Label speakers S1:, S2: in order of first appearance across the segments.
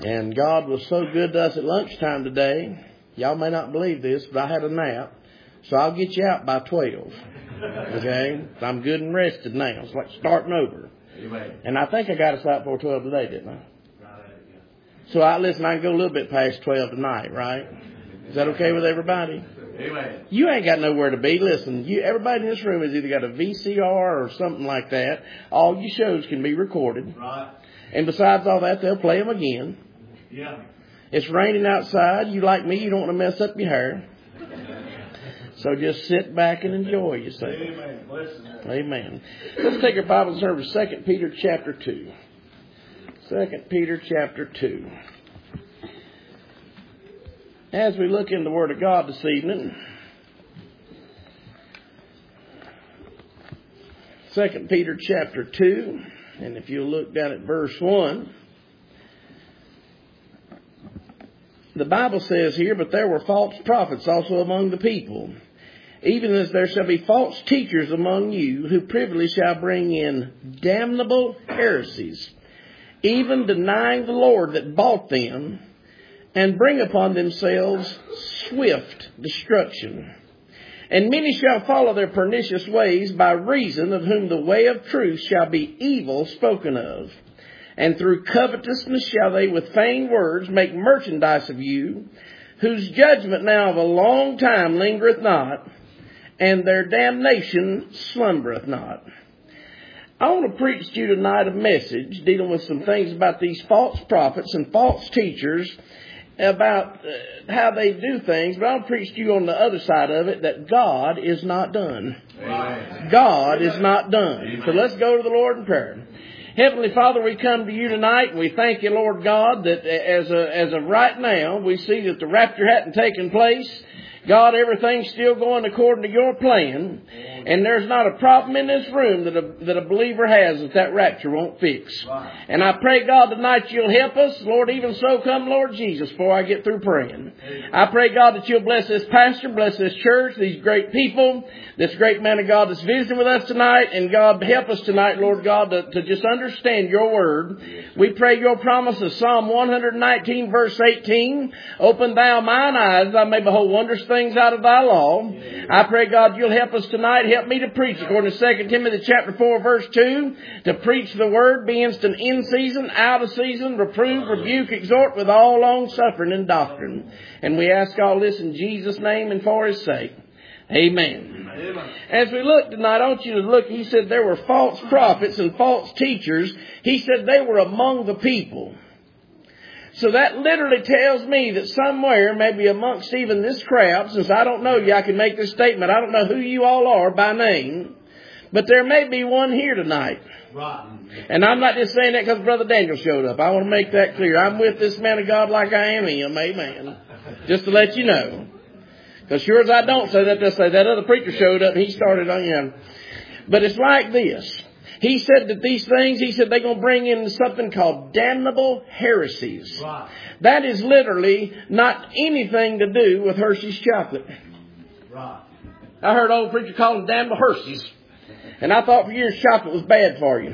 S1: And God was so good to us at lunchtime today. Y'all may not believe this, but I had a nap. So I'll get you out by 12. Okay? I'm good and rested now. It's like starting over.
S2: Amen.
S1: And I think I got us out before 12 today, didn't I? So I can go a little bit past 12 tonight, right? Is that okay with everybody?
S2: Amen.
S1: You ain't got nowhere to be. Listen, everybody in this room has either got a VCR or something like that. All your shows can be recorded.
S2: Right.
S1: And besides all that, they'll play them again.
S2: Yeah.
S1: It's raining outside. You like me, you don't want to mess up your hair. So just sit back and enjoy yourself.
S2: Amen.
S1: Amen. Let's take our Bible and turn to 2 Peter chapter 2. 2 Peter chapter 2. As we look in the Word of God this evening, 2 Peter chapter 2, and if you look down at verse 1, the Bible says here, "But there were false prophets also among the people, even as there shall be false teachers among you, who privily shall bring in damnable heresies, even denying the Lord that bought them, and bring upon themselves swift destruction. And many shall follow their pernicious ways, by reason of whom the way of truth shall be evil spoken of. And through covetousness shall they with vain words make merchandise of you, whose judgment now of a long time lingereth not, and their damnation slumbereth not." I want to preach to you tonight a message dealing with some things about these false prophets and false teachers, about how they do things, but I'll preach to you on the other side of it, that God is not done.
S2: Amen.
S1: God is not done.
S2: Amen.
S1: So let's go to the Lord in prayer. Heavenly Father, we come to you tonight, and we thank you, Lord God, that as of right now, we see that the rapture hadn't taken place. God, everything's still going according to your plan. And there's not a problem in this room that a believer has that rapture won't fix.
S2: Right.
S1: And I pray, God, tonight you'll help us. Lord, even so, come, Lord Jesus, before I get through praying. I pray, God, that you'll bless this pastor, bless this church, these great people, this great man of God that's visiting with us tonight. And God, help us tonight, Lord God, to just understand your word. We pray your promise of Psalm 119, verse 18. "Open thou mine eyes, that I may behold wondrous things out of thy law." I pray, God, you'll help us tonight. Help me to preach according to 2 Timothy chapter 4, verse 2. To preach the word, be instant in season, out of season, reprove, rebuke, exhort with all long suffering and doctrine. And we ask all this in Jesus' name and for his sake. Amen.
S2: Amen.
S1: As we look tonight, I want you to look. He said there were false prophets and false teachers. He said they were among the people. So that literally tells me that somewhere, maybe amongst even this crowd, since I don't know you, I can make this statement. I don't know who you all are by name, but there may be one here tonight.
S2: Right.
S1: And I'm not just saying that because Brother Daniel showed up. I want to make that clear. I'm with this man of God like I am him. Amen. Just to let you know. Because sure as I don't say that, they'll say that other preacher showed up and he started on you. But it's like this. He said that these things, he said they're going to bring in something called damnable heresies.
S2: Right.
S1: That is literally not anything to do with Hershey's chocolate.
S2: Right.
S1: I heard old preacher call them damnable Hershey's. And I thought for years chocolate was bad for you.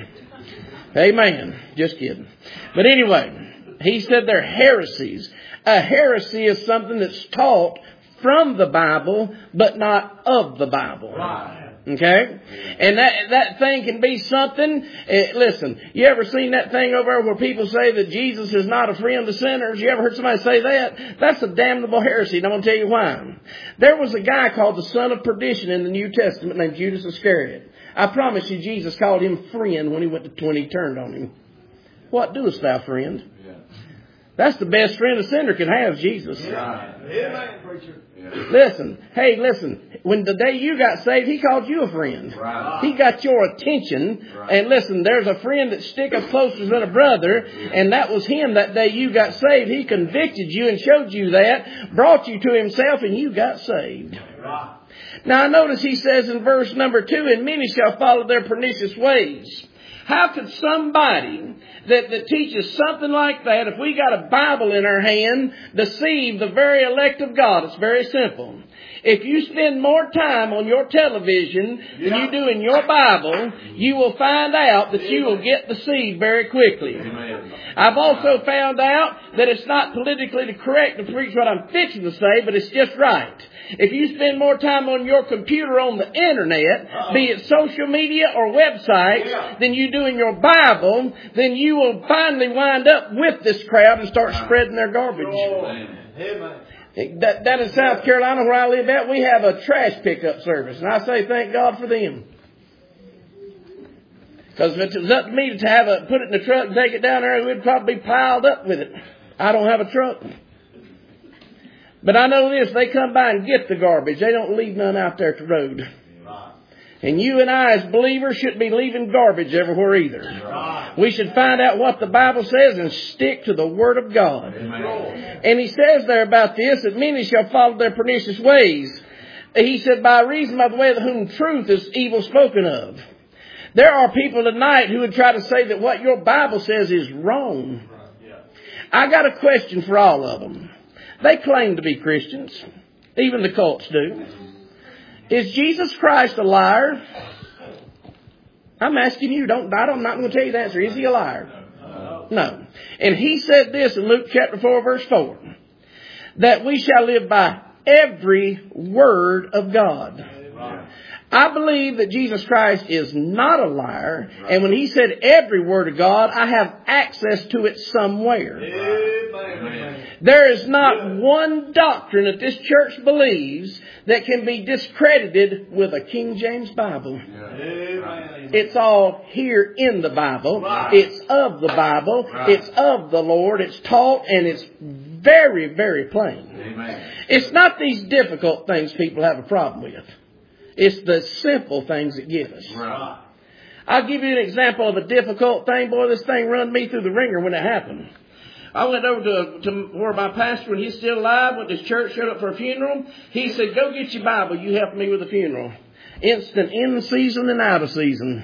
S1: Amen. Just kidding. But anyway, he said they're heresies. A heresy is something that's taught from the Bible, but not of the Bible.
S2: Right.
S1: Okay? And that thing can be something. Listen, you ever seen that thing over there where people say that Jesus is not a friend of sinners? You ever heard somebody say that? That's a damnable heresy, and I'm going to tell you why. There was a guy called the son of perdition in the New Testament named Judas Iscariot. I promise you Jesus called him friend when he turned on him. What doest thou, friend?
S2: Yeah.
S1: That's the best friend a sinner can have, Jesus.
S2: Yeah. Amen, preacher.
S1: Listen, when the day you got saved, he called you a friend.
S2: Right.
S1: He got your attention.
S2: Right.
S1: And listen, there's a friend that sticketh closer than a brother, and that was him that day you got saved. He convicted you and showed you that, brought you to himself, and you got saved.
S2: Right.
S1: Now I notice he says in verse number 2, "And many shall follow their pernicious ways." How could somebody that teaches something like that, if we got a Bible in our hand, deceive the very elect of God? It's very simple. If you spend more time on your television than you do in your Bible, you will find out that you will get deceived very quickly. I've also found out that it's not politically correct to preach what I'm fixing to say, but it's just right. If you spend more time on your computer on the internet, be it social media or websites, than you do in your Bible, then you will finally wind up with this crowd and start spreading their garbage. That in South Carolina where I live at, we have a trash pickup service. And I say thank God for them. Because if it was up to me to put it in the truck and take it down there, we'd probably be piled up with it. I don't have a truck. But I know this, they come by and get the garbage. They don't leave none out there at the road. And you and I as believers shouldn't be leaving garbage everywhere either. We should find out what the Bible says and stick to the Word of God. And he says there about this, that many shall follow their pernicious ways. He said, by reason of the way of whom truth is evil spoken of. There are people tonight who would try to say that what your Bible says is wrong. I got a question for all of them. They claim to be Christians. Even the cults do. Is Jesus Christ a liar? I'm asking you. I'm not going to tell you the answer. Is he a liar? No. And he said this in Luke chapter 4 verse 4. That we shall live by every word of God. I believe that Jesus Christ is not a liar. And when he said every word of God, I have access to it somewhere. There is not one doctrine that this church believes that can be discredited with a King James Bible. It's all here in the Bible. It's of the Bible. It's of the Lord. It's taught and it's very, very plain. It's not these difficult things people have a problem with. It's the simple things that give us. I'll give you an example of a difficult thing. Boy, this thing run me through the ringer when it happened. I went over to where my pastor, when he's still alive, went to his church, showed up for a funeral. He said, go get your Bible. You help me with the funeral. Instant in season and out of season.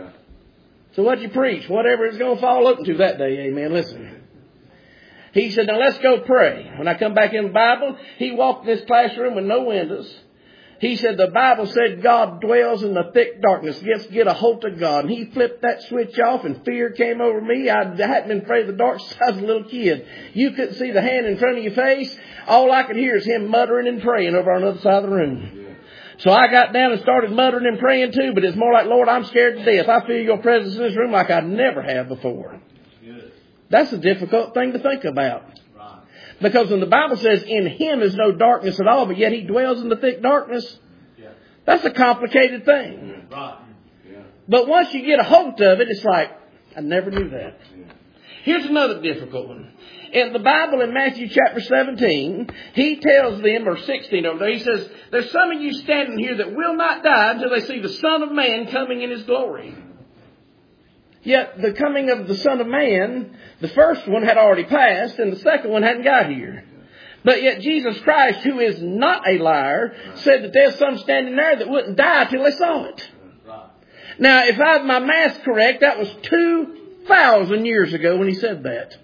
S1: So what you preach? Whatever it's going to fall open to that day. Amen. Listen. He said, now let's go pray. When I come back in the Bible, he walked in this classroom with no windows. He said the Bible said God dwells in the thick darkness. Get a hold of God. And he flipped that switch off and fear came over me. I hadn't been afraid of the dark since I was a little kid. You couldn't see the hand in front of your face. All I could hear is him muttering and praying over on the other side of the room. So I got down and started muttering and praying too. But it's more like, Lord, I'm scared to death. I feel your presence in this room like I never have before. That's a difficult thing to think about. Because when the Bible says in him is no darkness at all, but yet he dwells in the thick darkness, that's a complicated thing. But once you get a hold of it, it's like, I never knew that. Here's another difficult one. In the Bible in Matthew chapter 17, he tells them, or 16 over there, he says, there's some of you standing here that will not die until they see the Son of Man coming in his glory. Yet the coming of the Son of Man, the first one had already passed and the second one hadn't got here. But yet Jesus Christ, who is not a liar, said that there's some standing there that wouldn't die till they saw it. Now, if I have my math correct, that was 2,000 years ago when he said that.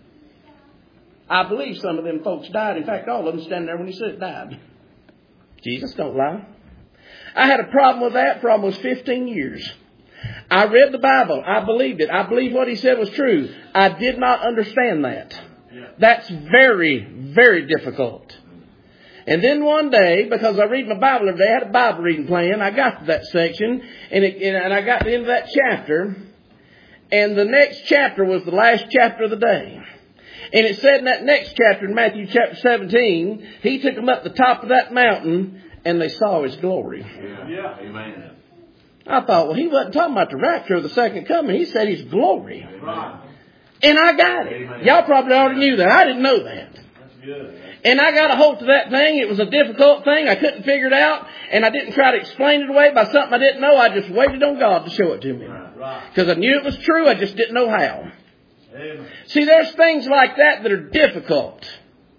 S1: I believe some of them folks died. In fact, all of them standing there when he said it died. Jesus don't lie. I had a problem with that for almost 15 years. I read the Bible. I believed it. I believed what he said was true. I did not understand that. That's very, very difficult. And then one day, because I read my Bible every day, I had a Bible reading plan. I got to that section, and I got to the end of that chapter. And the next chapter was the last chapter of the day. And it said in that next chapter, in Matthew chapter 17, he took them up the top of that mountain, and they saw his glory.
S2: Yeah. Amen.
S1: I thought, well, he wasn't talking about the rapture of the second coming. He said his glory. Right. And I got it. Amen. Y'all probably already knew that. I didn't know that.
S2: That's good.
S1: And I got a hold of that thing. It was a difficult thing. I couldn't figure it out. And I didn't try to explain it away by something I didn't know. I just waited on God to show it to me. Because I knew it was true. I just didn't know how. Amen. See, there's things like that that are difficult.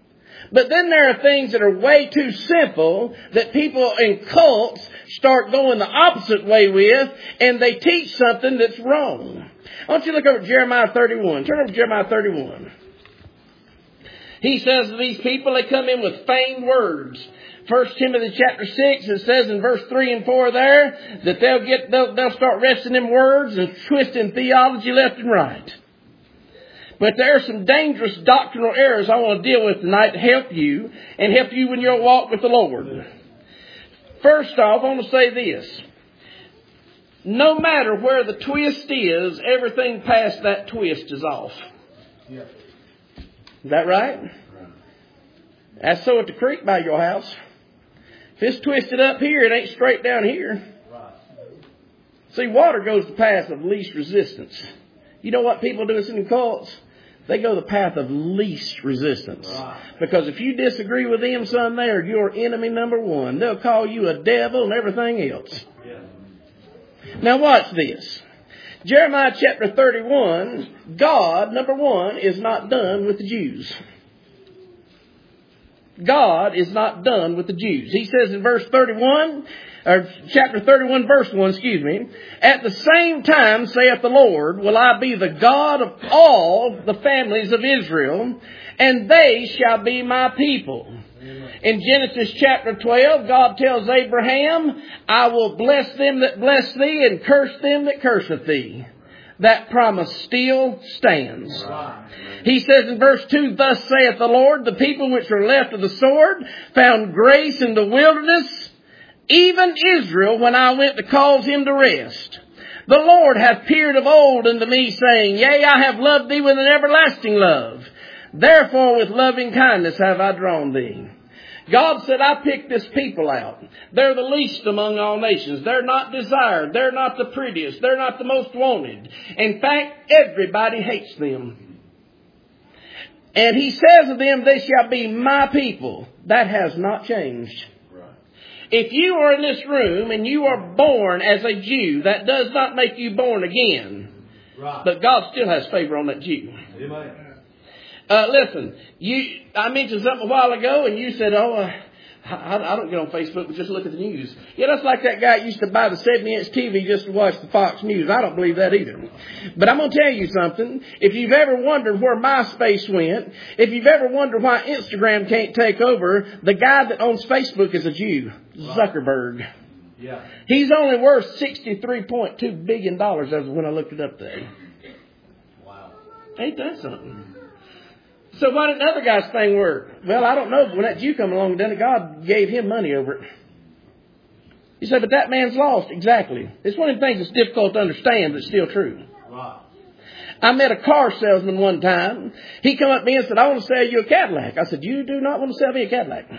S1: But then there are things that are way too simple that people in cults start going the opposite way with, and they teach something that's wrong. I want you to look over at Jeremiah 31. Turn over to Jeremiah 31. He says to these people, they come in with feigned words. 1 Timothy chapter 6, it says in verse 3 and 4 there, that they'll start wresting them words and twisting theology left and right. But there are some dangerous doctrinal errors I want to deal with tonight to help you and help you in your walk with the Lord. First off, I want to say this. No matter where the twist is, everything past that twist is off. Is that right? That's so at the creek by your house. If it's twisted up here, it ain't straight down here. See, water goes the path of least resistance. You know what people do in cults? They go the path of least resistance. Because if you disagree with them, son, they are your enemy number one. They'll call you a devil and everything else. Now watch this. Jeremiah chapter 31, God, number one, is not done with the Jews. God is not done with the Jews. He says in verse 31, or chapter 31, verse 1, at the same time, saith the Lord, will I be the God of all the families of Israel, and they shall be my people. In Genesis chapter 12, God tells Abraham, I will bless them that bless thee, and curse them that curseth thee. That promise still stands. He says in verse 2, thus saith the Lord, the people which are left of the sword found grace in the wilderness, even Israel, when I went to cause him to rest. The Lord hath appeared of old unto me, saying, yea, I have loved thee with an everlasting love. Therefore with loving kindness have I drawn thee. God said, I picked this people out. They're the least among all nations. They're not desired. They're not the prettiest. They're not the most wanted. In fact, everybody hates them. And he says of them, they shall be my people. That has not changed. If you are in this room and you are born as a Jew, that does not make you born again. But God still has favor on that Jew. Amen. Listen, I mentioned something a while ago and you said, I don't get on Facebook, but just look at the news. Yeah, that's like that guy used to buy the 70-inch TV just to watch the Fox News. I don't believe that either. But I'm going to tell you something. If you've ever wondered where MySpace went, if you've ever wondered why Instagram can't take over, the guy that owns Facebook is a Jew, Zuckerberg. Yeah. He's only worth $63.2 billion as of when I looked it up there. Wow. Ain't that something? So why didn't the other guy's thing work? Well, I don't know. When that Jew come along, then God gave him money over it. You say, but that man's lost. Exactly. It's one of the things that's difficult to understand, but it's still true. Wow. I met a car salesman one time. He come up to me and said, I want to sell you a Cadillac. I said, you do not want to sell me a Cadillac.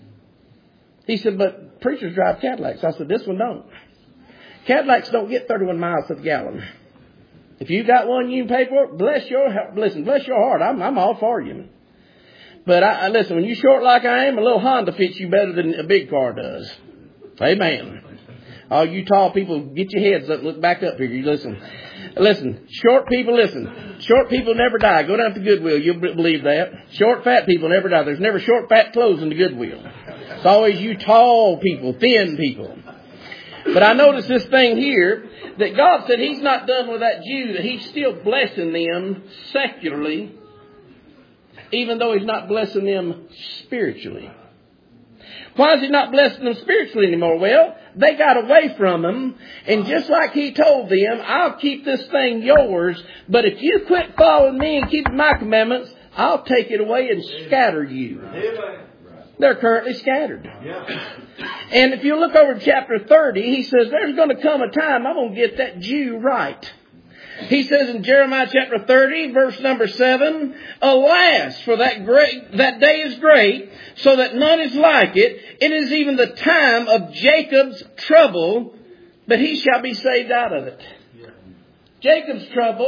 S1: He said, but preachers drive Cadillacs. I said, this one don't. Cadillacs don't get 31 miles to the gallon. If you got one you can pay for it, bless your heart. I'm all for you. But listen, when you short like I am, a little Honda fits you better than a big car does. Amen. All you tall people, get your heads up, look back up here. You listen. Short people, listen. Short people never die. Go down to Goodwill. You'll believe that. Short, fat people never die. There's never short, fat clothes in the Goodwill. It's always you tall people, thin people. But I noticed this thing here, that God said he's not done with that Jew, that he's still blessing them secularly, even though he's not blessing them spiritually. Why is he not blessing them spiritually anymore? Well, they got away from him, and just like he told them, I'll keep this thing yours, but if you quit following me and keeping my commandments, I'll take it away and scatter you. They're currently scattered. Yeah. And if you look over chapter 30, he says, there's going to come a time I'm going to get that Jew right. He says in Jeremiah chapter 30, verse number 7, alas, for that day is great, so that none is like it. It is even the time of Jacob's trouble, but he shall be saved out of it. Yeah. Jacob's trouble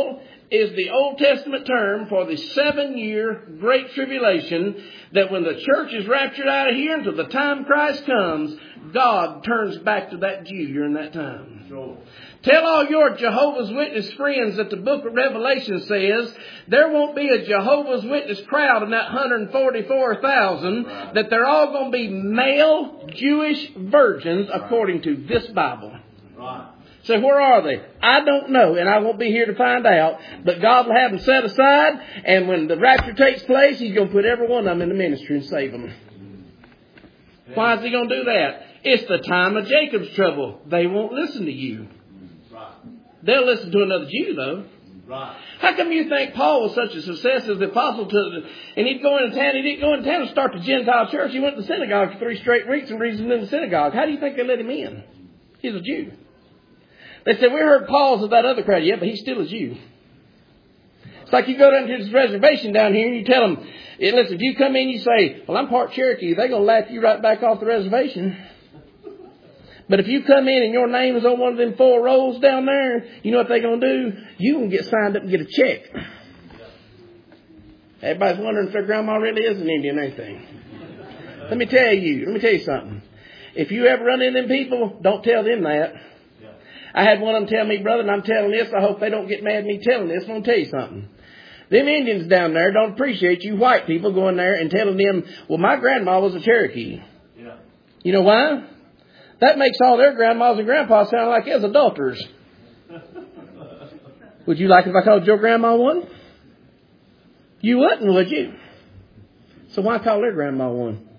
S1: is the Old Testament term for the 7-year Great Tribulation, that when the church is raptured out of here until the time Christ comes, God turns back to that Jew during that time.
S2: Sure.
S1: Tell all your Jehovah's Witness friends that the book of Revelation says there won't be a Jehovah's Witness crowd in that 144,000,
S2: Right.
S1: that they're all going to be male Jewish virgins according to this Bible.
S2: Right.
S1: So where are they? I don't know, and I won't be here to find out. But God will have them set aside, and when the rapture takes place, He's going to put every one of them in the ministry and save them. Why is He going to do that? It's the time of Jacob's trouble. They won't listen to you.
S2: Right.
S1: They'll listen to another Jew, though.
S2: Right.
S1: How come you think Paul was such a success as the apostle and he'd go into town, he didn't go into town and start the Gentile church. He went to the synagogue for 3 straight weeks and reasoned in the synagogue. How do you think they let him in? He's a Jew. They said, we heard Paul's of that other crowd. Yeah, but he's still a Jew. It's like you go down to this reservation down here and you tell them, listen, if you come in and you say, well, I'm part Cherokee, they're going to laugh you right back off the reservation. But if you come in and your name is on one of them 4 rolls down there, you know what they're going to do? You can get signed up and get a check. Everybody's wondering if their grandma really is an Indian, ain't they? Let me tell you something. If you ever run into them people, don't tell them that. I had one of them tell me, brother, and I'm telling this, I hope they don't get mad at me telling this, I'm going to tell you something. Them Indians down there don't appreciate you white people going there and telling them, well, my grandma was a Cherokee.
S2: Yeah.
S1: You know why? That makes all their grandmas and grandpas sound like as adulterers. Would you like it if I called your grandma one? You wouldn't, would you? So why call their grandma one?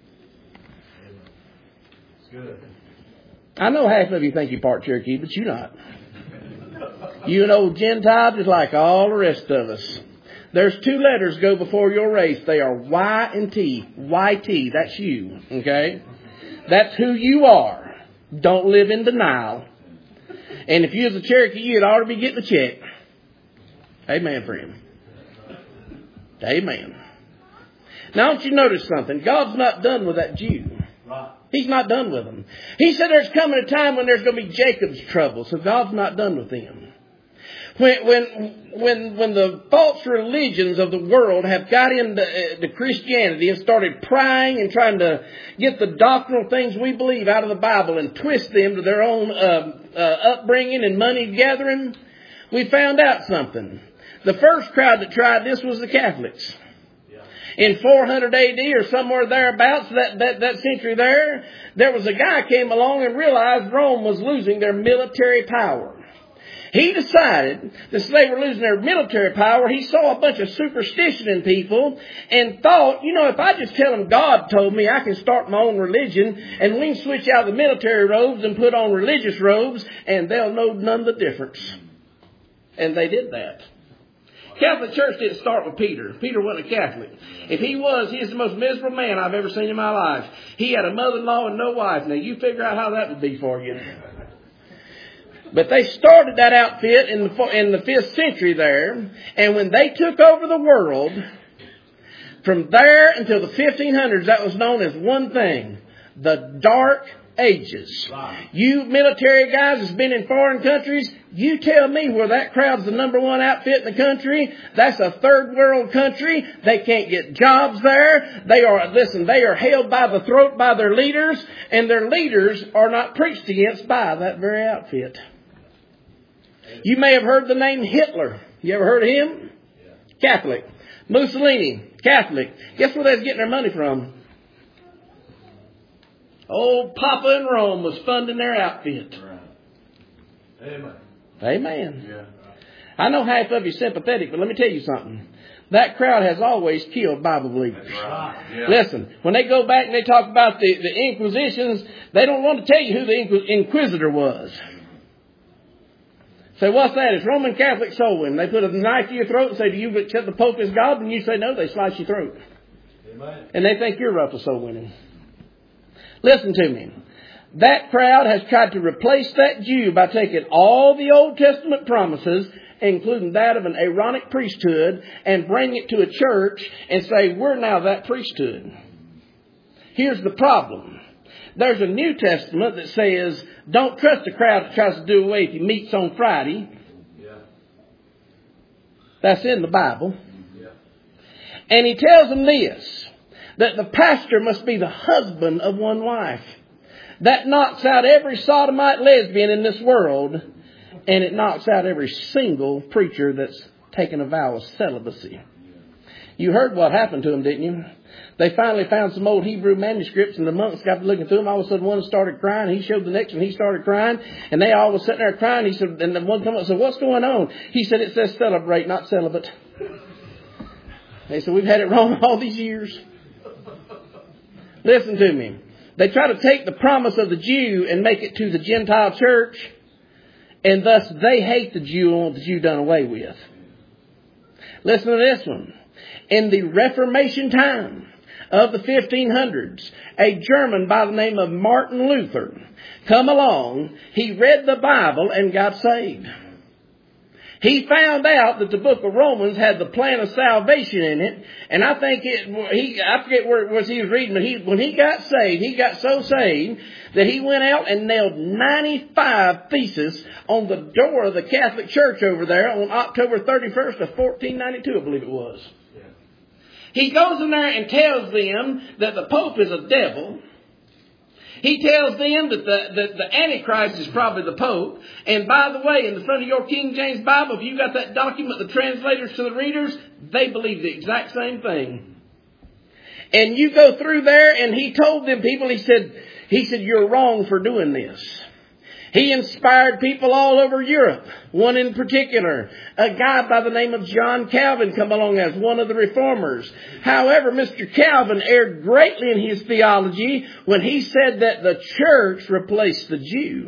S2: It's good.
S1: I know half of you think you're part Cherokee, but you're not. You an old Gentile just like all the rest of us. There's 2 letters go before your race. They are Y and T. YT, that's you. Okay? That's who you are. Don't live in denial. And if you was a Cherokee, you'd ought to be getting a check. Amen, friend. Amen. Now, don't you notice something? God's not done with that Jew.
S2: Right.
S1: He's not done with them. He said there's coming a time when there's going to be Jacob's trouble. So God's not done with them. When the false religions of the world have got into Christianity and started prying and trying to get the doctrinal things we believe out of the Bible and twist them to their own upbringing and money gathering, we found out something. The first crowd that tried this was the Catholics. In 400 AD or somewhere thereabouts, that century there was a guy came along and realized Rome was losing their military power. He decided that they were losing their military power. He saw a bunch of superstition in people and thought, if I just tell them God told me, I can start my own religion and we can switch out the military robes and put on religious robes and they'll know none of the difference. And they did that. Catholic Church didn't start with Peter. Peter wasn't a Catholic. If he was, he's the most miserable man I've ever seen in my life. He had a mother-in-law and no wife. Now you figure out how that would be for you. But they started that outfit in the 5th century there. And when they took over the world, from there until the 1500s, that was known as one thing, the Dark Ages.
S2: Right.
S1: You military guys that's been in foreign countries, you tell me where that crowd's the number 1 outfit in the country. That's a 3rd world country. They can't get jobs there. They are held by the throat by their leaders, and their leaders are not preached against by that very outfit. You may have heard the name Hitler. You ever heard of him? Yeah. Catholic. Mussolini, Catholic. Guess where they was getting their money from? Old Papa in Rome was funding their outfit.
S2: Right. Amen.
S1: Amen.
S2: Yeah.
S1: I know half of you are sympathetic, but let me tell you something. That crowd has always killed Bible believers.
S2: Right. Yeah.
S1: Listen, when they go back and they talk about the Inquisitions, they don't want to tell you who the Inquisitor was. Say, what's that? It's Roman Catholic soul winning. They put a knife to your throat and say, do you accept the Pope as God? And you say no, they slice your throat.
S2: Amen.
S1: And they think you're rough for soul winning. Listen to me. That crowd has tried to replace that Jew by taking all the Old Testament promises, including that of an Aaronic priesthood, and bring it to a church and say, we're now that priesthood. Here's the problem. There's a New Testament that says, don't trust a crowd that tries to do away with your meats on Friday.
S2: Yeah.
S1: That's in the Bible.
S2: Yeah.
S1: And he tells them this, that the pastor must be the husband of one wife. That knocks out every sodomite lesbian in this world, and it knocks out every single preacher that's taken a vow of celibacy. You heard what happened to them, didn't you? They finally found some old Hebrew manuscripts, and the monks got to looking through them. All of a sudden, one started crying. He showed the next one. He started crying, and they all was sitting there crying. He said, and the one come up and said, "What's going on?" He said, "It says celebrate, not celibate." They said, "We've had it wrong all these years." Listen to me. They try to take the promise of the Jew and make it to the Gentile church, and thus they hate the Jew and want the Jew done away with. Listen to this one. In the Reformation time of the 1500s, a German by the name of Martin Luther come along. He read the Bible and got saved. He found out that the book of Romans had the plan of salvation in it. And I think I forget where it was he was reading, but when he got saved, he got so saved that he went out and nailed 95 theses on the door of the Catholic Church over there on October 31st of 1492, I believe it was. Yeah. He goes in there and tells them that the Pope is a devil. He tells them that the Antichrist is probably the Pope. And by the way, in the front of your King James Bible, if you got that document, the translators to the readers, they believe the exact same thing. And you go through there, and he told them people, he said, "You're wrong for doing this." He inspired people all over Europe. One in particular, a guy by the name of John Calvin, come along as one of the reformers. However, Mr. Calvin erred greatly in his theology when he said that the church replaced the Jew.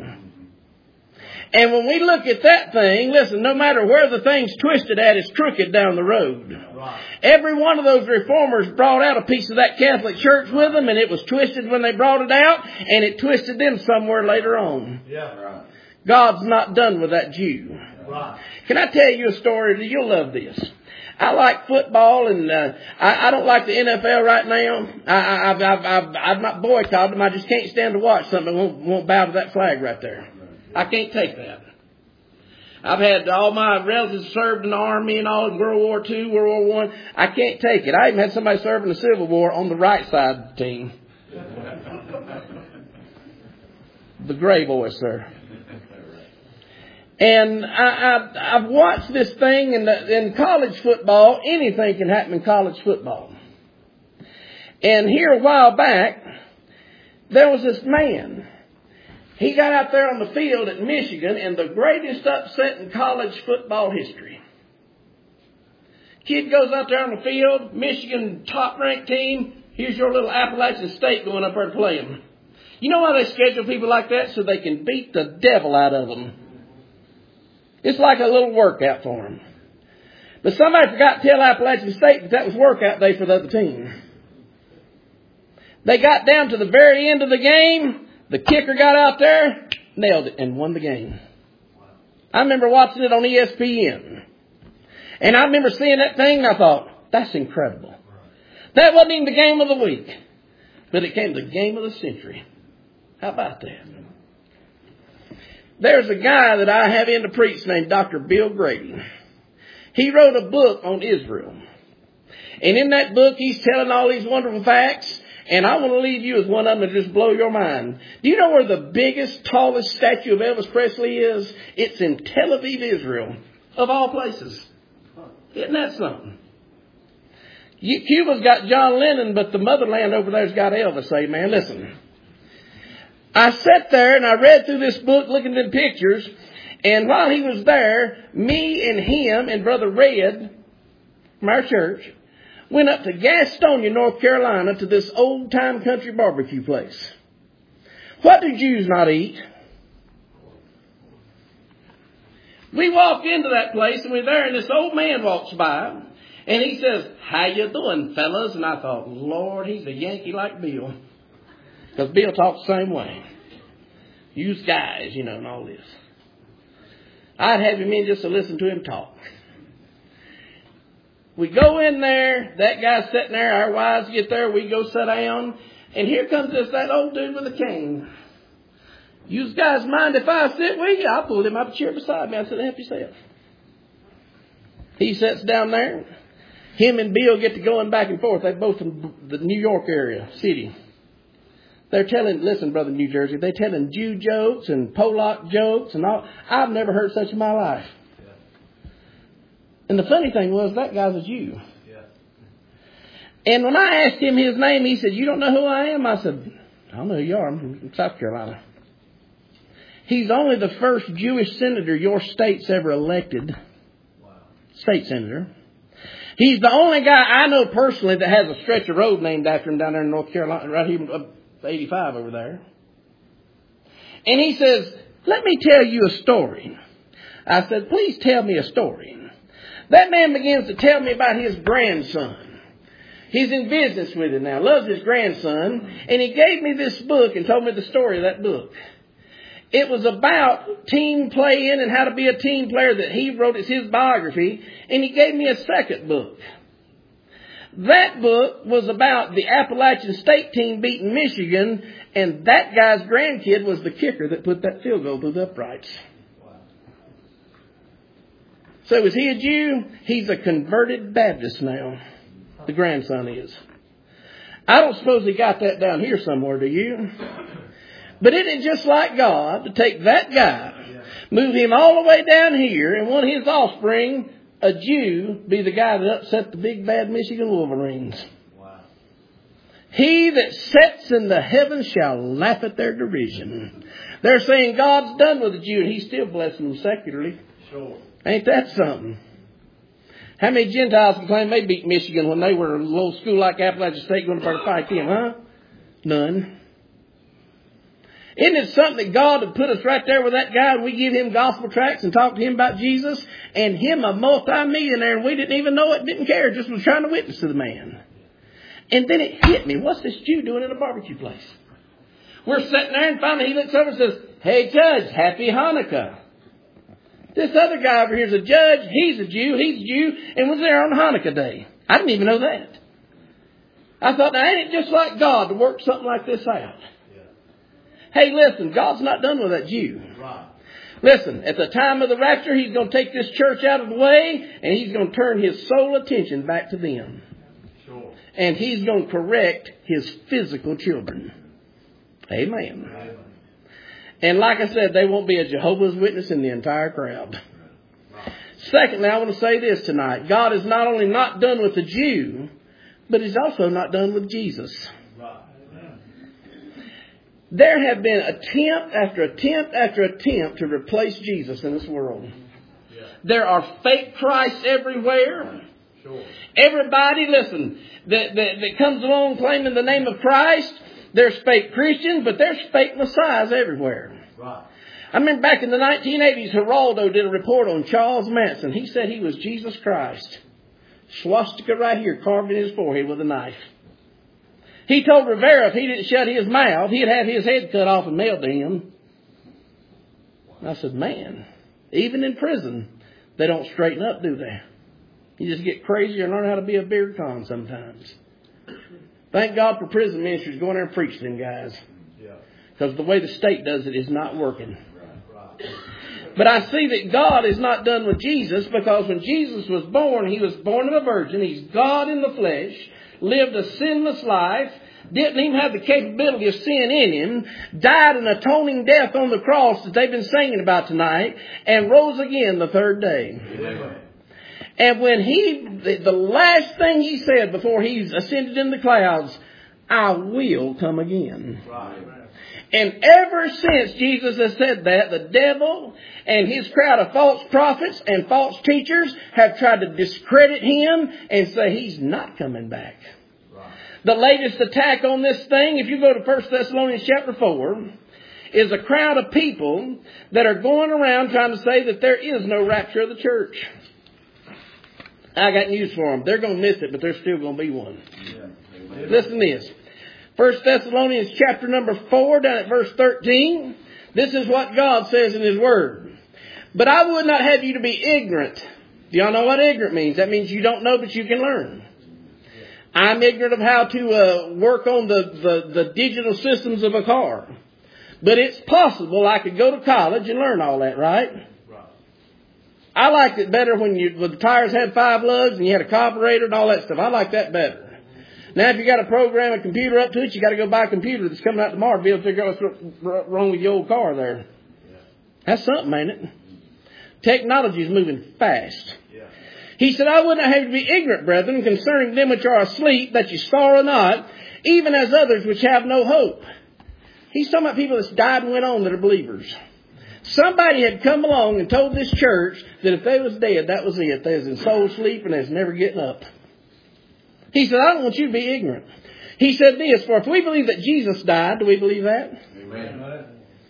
S1: And when we look at that thing, listen, no matter where the thing's twisted at, it's crooked down the road. Right. Every one of those reformers brought out a piece of that Catholic Church with them, and it was twisted when they brought it out, and it twisted them somewhere later on. Yeah. Right. God's not done with that Jew. Right. Can I tell you a story? You'll love this. I like football, and I don't like the NFL right now. I've not boycotted them. I just can't stand to watch something that won't bow to that flag right there. I can't take that. I've had all my relatives served in the Army and all in World War II, World War I. I can't take it. I even had somebody serve in the Civil War on the right side of the team. The Gray Boys, sir. And I've watched this thing in college football. Anything can happen in college football. And here a while back, there was this man. He got out there on the field at Michigan, and the greatest upset in college football history. Kid goes out there on the field, Michigan top-ranked team. Here's your little Appalachian State going up there to play them. You know why they schedule people like that? So they can beat the devil out of them. It's like a little workout for them. But somebody forgot to tell Appalachian State that that was workout day for the other team. They got down to the very end of the game. The kicker got out there, nailed it, and won the game. I remember watching it on ESPN. And I remember seeing that thing, and I thought, that's incredible. That wasn't even the game of the week. But it came the game of the century. How about that? There's a guy that I have in to preach named Dr. Bill Grady. He wrote a book on Israel. And in that book, he's telling all these wonderful facts. And I want to leave you with one of them to just blow your mind. Do you know where the biggest, tallest statue of Elvis Presley is? It's in Tel Aviv, Israel, of all places. Isn't that something? Cuba's got John Lennon, but the motherland over there's got Elvis. Amen. Listen. I sat there and I read through this book looking at the pictures. And while he was there, me and him and Brother Red from our church went up to Gastonia, North Carolina, to this old-time country barbecue place. What do Jews not eat? We walked into that place, and we're there, and this old man walks by, and he says, "How you doing, fellas?" And I thought, Lord, he's a Yankee like Bill. Because Bill talks the same way. Use guys, and all this. I'd have him in just to listen to him talk. We go in there, that guy's sitting there, our wives get there, we go sit down, and here comes that old dude with a cane. You guys mind if I sit with you? I pulled him up a chair beside me. I said, help yourself. He sits down there. Him and Bill get to going back and forth. They're both from the New York area, city. They're telling, listen, brother New Jersey, they're telling Jew jokes and Polak jokes and all. I've never heard such in my life. Yeah. And the funny thing was, that guy's a Jew. Yeah. And when I asked him his name, he said, you don't know who I am? I said, I don't know who you are. I'm from South Carolina. He's only the first Jewish senator your state's ever elected. Wow. State senator. He's the only guy I know personally that has a stretch of road named after him down there in North Carolina, right here, 85 over there. And he says, let me tell you a story. I said, please tell me a story. That man begins to tell me about his grandson. He's in business with him now, loves his grandson. And he gave me this book and told me the story of that book. It was about team playing and how to be a team player that he wrote. It's his biography. And he gave me a second book. That book was about the Appalachian State team beating Michigan. And that guy's grandkid was the kicker that put that field goal through the uprights. Wow. So is he a Jew? He's a converted Baptist now. The grandson is. I don't suppose he got that down here somewhere, do you? But isn't it just like God to take that guy, move him all the way down here, and one of his offspring, a Jew, be the guy that upset the big bad Michigan Wolverines? Wow. He that sits in the heavens shall laugh at their derision. They're saying God's done with the Jew, and he's still blessing them secularly. Sure. Ain't that something? How many Gentiles can claim they beat Michigan when they were a little school like Appalachian State going to fight them, huh? None. Isn't it something that God would put us right there with that guy and we give him gospel tracts and talk to him about Jesus, and him a multi-millionaire and we didn't even know it, didn't care, just was trying to witness to the man. And then it hit me. What's this Jew doing in a barbecue place? We're sitting there and finally he looks over and says, hey Judge, happy Hanukkah. This other guy over here is a judge. He's a Jew, and was there on Hanukkah day. I didn't even know that. I thought, now ain't it just like God to work something like this out? Hey, listen, God's not done with that Jew. Right. Listen, at the time of the rapture, he's going to take this church out of the way, and he's going to turn his sole attention back to them. Sure. And he's going to correct his physical children. Amen. Amen. And like I said, they won't be a Jehovah's Witness in the entire crowd. Right. Secondly, I want to say this tonight. God is not only not done with the Jew, but he's also not done with Jesus. There have been attempt after attempt after attempt to replace Jesus in this world. Yeah. There are fake Christs everywhere. Sure. Everybody, listen, that comes along claiming the name of Christ, there's fake Christians, but there's fake Messiahs everywhere. Right. I remember back in the 1980s, Geraldo did a report on Charles Manson. He said he was Jesus Christ. Swastika right here, carved in his forehead with a knife. He told Rivera if he didn't shut his mouth, he'd have his head cut off and mailed to him. I said, man, even in prison, they don't straighten up, do they? You just get crazy and learn how to be a beard con sometimes. Thank God for prison ministers. Go in there and preach to them guys. Because the way the state does it is not working. But I see that God is not done with Jesus, because when Jesus was born, he was born of a virgin. He's God in the flesh. Lived a sinless life, didn't even have the capability of sin in him, died an atoning death on the cross that they've been singing about tonight, and rose again the third day. Amen. And when the last thing he said before he ascended in the clouds, I will come again. Right. And ever since Jesus has said that, the devil and his crowd of false prophets and false teachers have tried to discredit him and say he's not coming back. Right. The latest attack on this thing, if you go to 1 Thessalonians chapter 4, is a crowd of people that are going around trying to say that there is no rapture of the church. I got news for them. They're going to miss it, but there's still going to be one. Yeah. Listen to this. 1 Thessalonians chapter number 4, down at verse 13. This is what God says in his word. But I would not have you to be ignorant. Do y'all know what ignorant means? That means you don't know, but you can learn. I'm ignorant of how to work on the digital systems of a car. But it's possible I could go to college and learn all that, right? I liked it better when the tires had 5 lugs and you had a carburetor and all that stuff. I like that better. Now, if you got to program a computer up to it, you got to go buy a computer that's coming out tomorrow to be able to figure out what's wrong with your old car there. That's something, ain't it? Technology is moving fast. He said, I would not have you be ignorant, brethren, concerning them which are asleep, that you sorrow not, even as others which have no hope. He's talking about people that's died and went on that are believers. Somebody had come along and told this church that if they was dead, that was it. They was in soul sleep and they was never getting up. He said, I don't want you to be ignorant. He said this, for if we believe that Jesus died, do we believe that?
S2: Amen.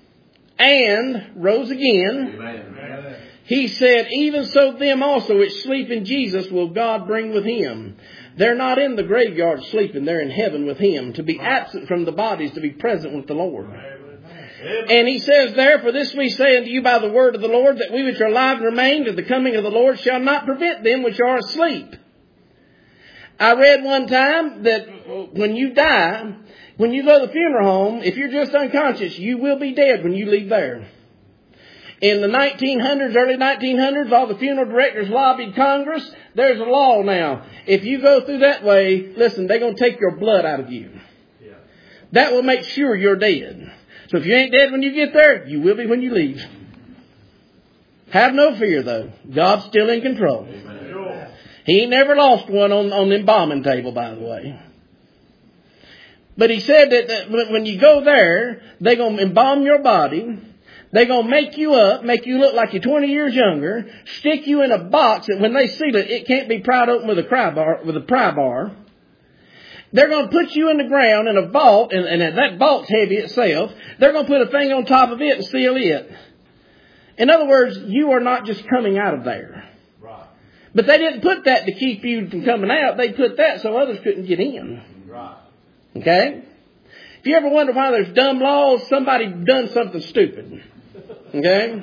S1: And rose again.
S2: Amen.
S1: He said, even so them also which sleep in Jesus will God bring with him. They're not in the graveyard sleeping. They're in heaven with him. To be absent from the bodies, to be present with the Lord. And he says there, for this we say unto you by the word of the Lord, that we which are alive and remain to the coming of the Lord shall not prevent them which are asleep. I read one time that when you die, when you go to the funeral home, if you're just unconscious, you will be dead when you leave there. In the 1900s, early 1900s, all the funeral directors lobbied Congress. There's a law now. If you go through that way, listen, they're going to take your blood out of you. Yeah. That will make sure you're dead. So if you ain't dead when you get there, you will be when you leave. Have no fear, though. God's still in control. Amen. He ain't never lost one on the embalming table, by the way. But he said that when you go there, they're going to embalm your body. They're going to make you up, make you look like you're 20 years younger, stick you in a box that when they seal it, it can't be pried open with a pry bar. They're going to put you in the ground in a vault, and that vault's heavy itself. They're going to put a thing on top of it and seal it. In other words, you are not just coming out of there. Right. But they didn't put that to keep you from coming out. They put that so others couldn't get in. Right. Okay? If you ever wonder why there's dumb laws, somebody done something stupid. Okay?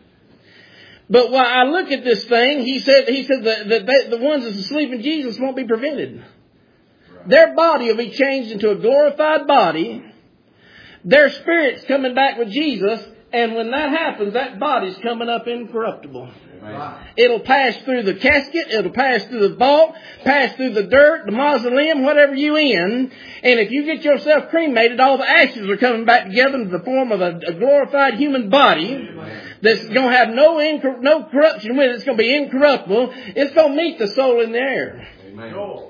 S1: But while I look at this thing, he said that the ones that's asleep in Jesus won't be prevented. Right. Their body will be changed into a glorified body. Their spirit's coming back with Jesus. And when that happens, that body's coming up incorruptible. Right. It'll pass through the casket. It'll pass through the vault, pass through the dirt, the mausoleum, whatever you in. And if you get yourself cremated, all the ashes are coming back together into the form of a glorified human body that's going to have no corruption with it. It's going to be incorruptible. It's going to meet the soul in the air. Amen.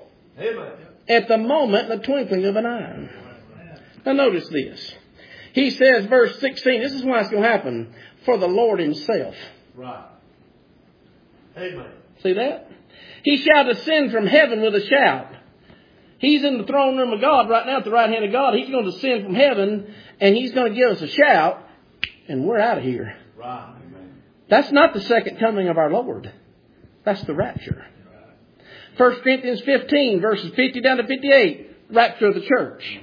S1: At the moment, the twinkling of an eye. Now notice this. He says, verse 16, this is why it's going to happen. For the Lord himself. Right. Amen. See that? He shall descend from heaven with a shout. He's in the throne room of God right now at the right hand of God. He's going to descend from heaven and he's going to give us a shout and we're out of here. Right. That's not the second coming of our Lord. That's the rapture. 1 Corinthians 15 verses 50 down to 58. Rapture of the church.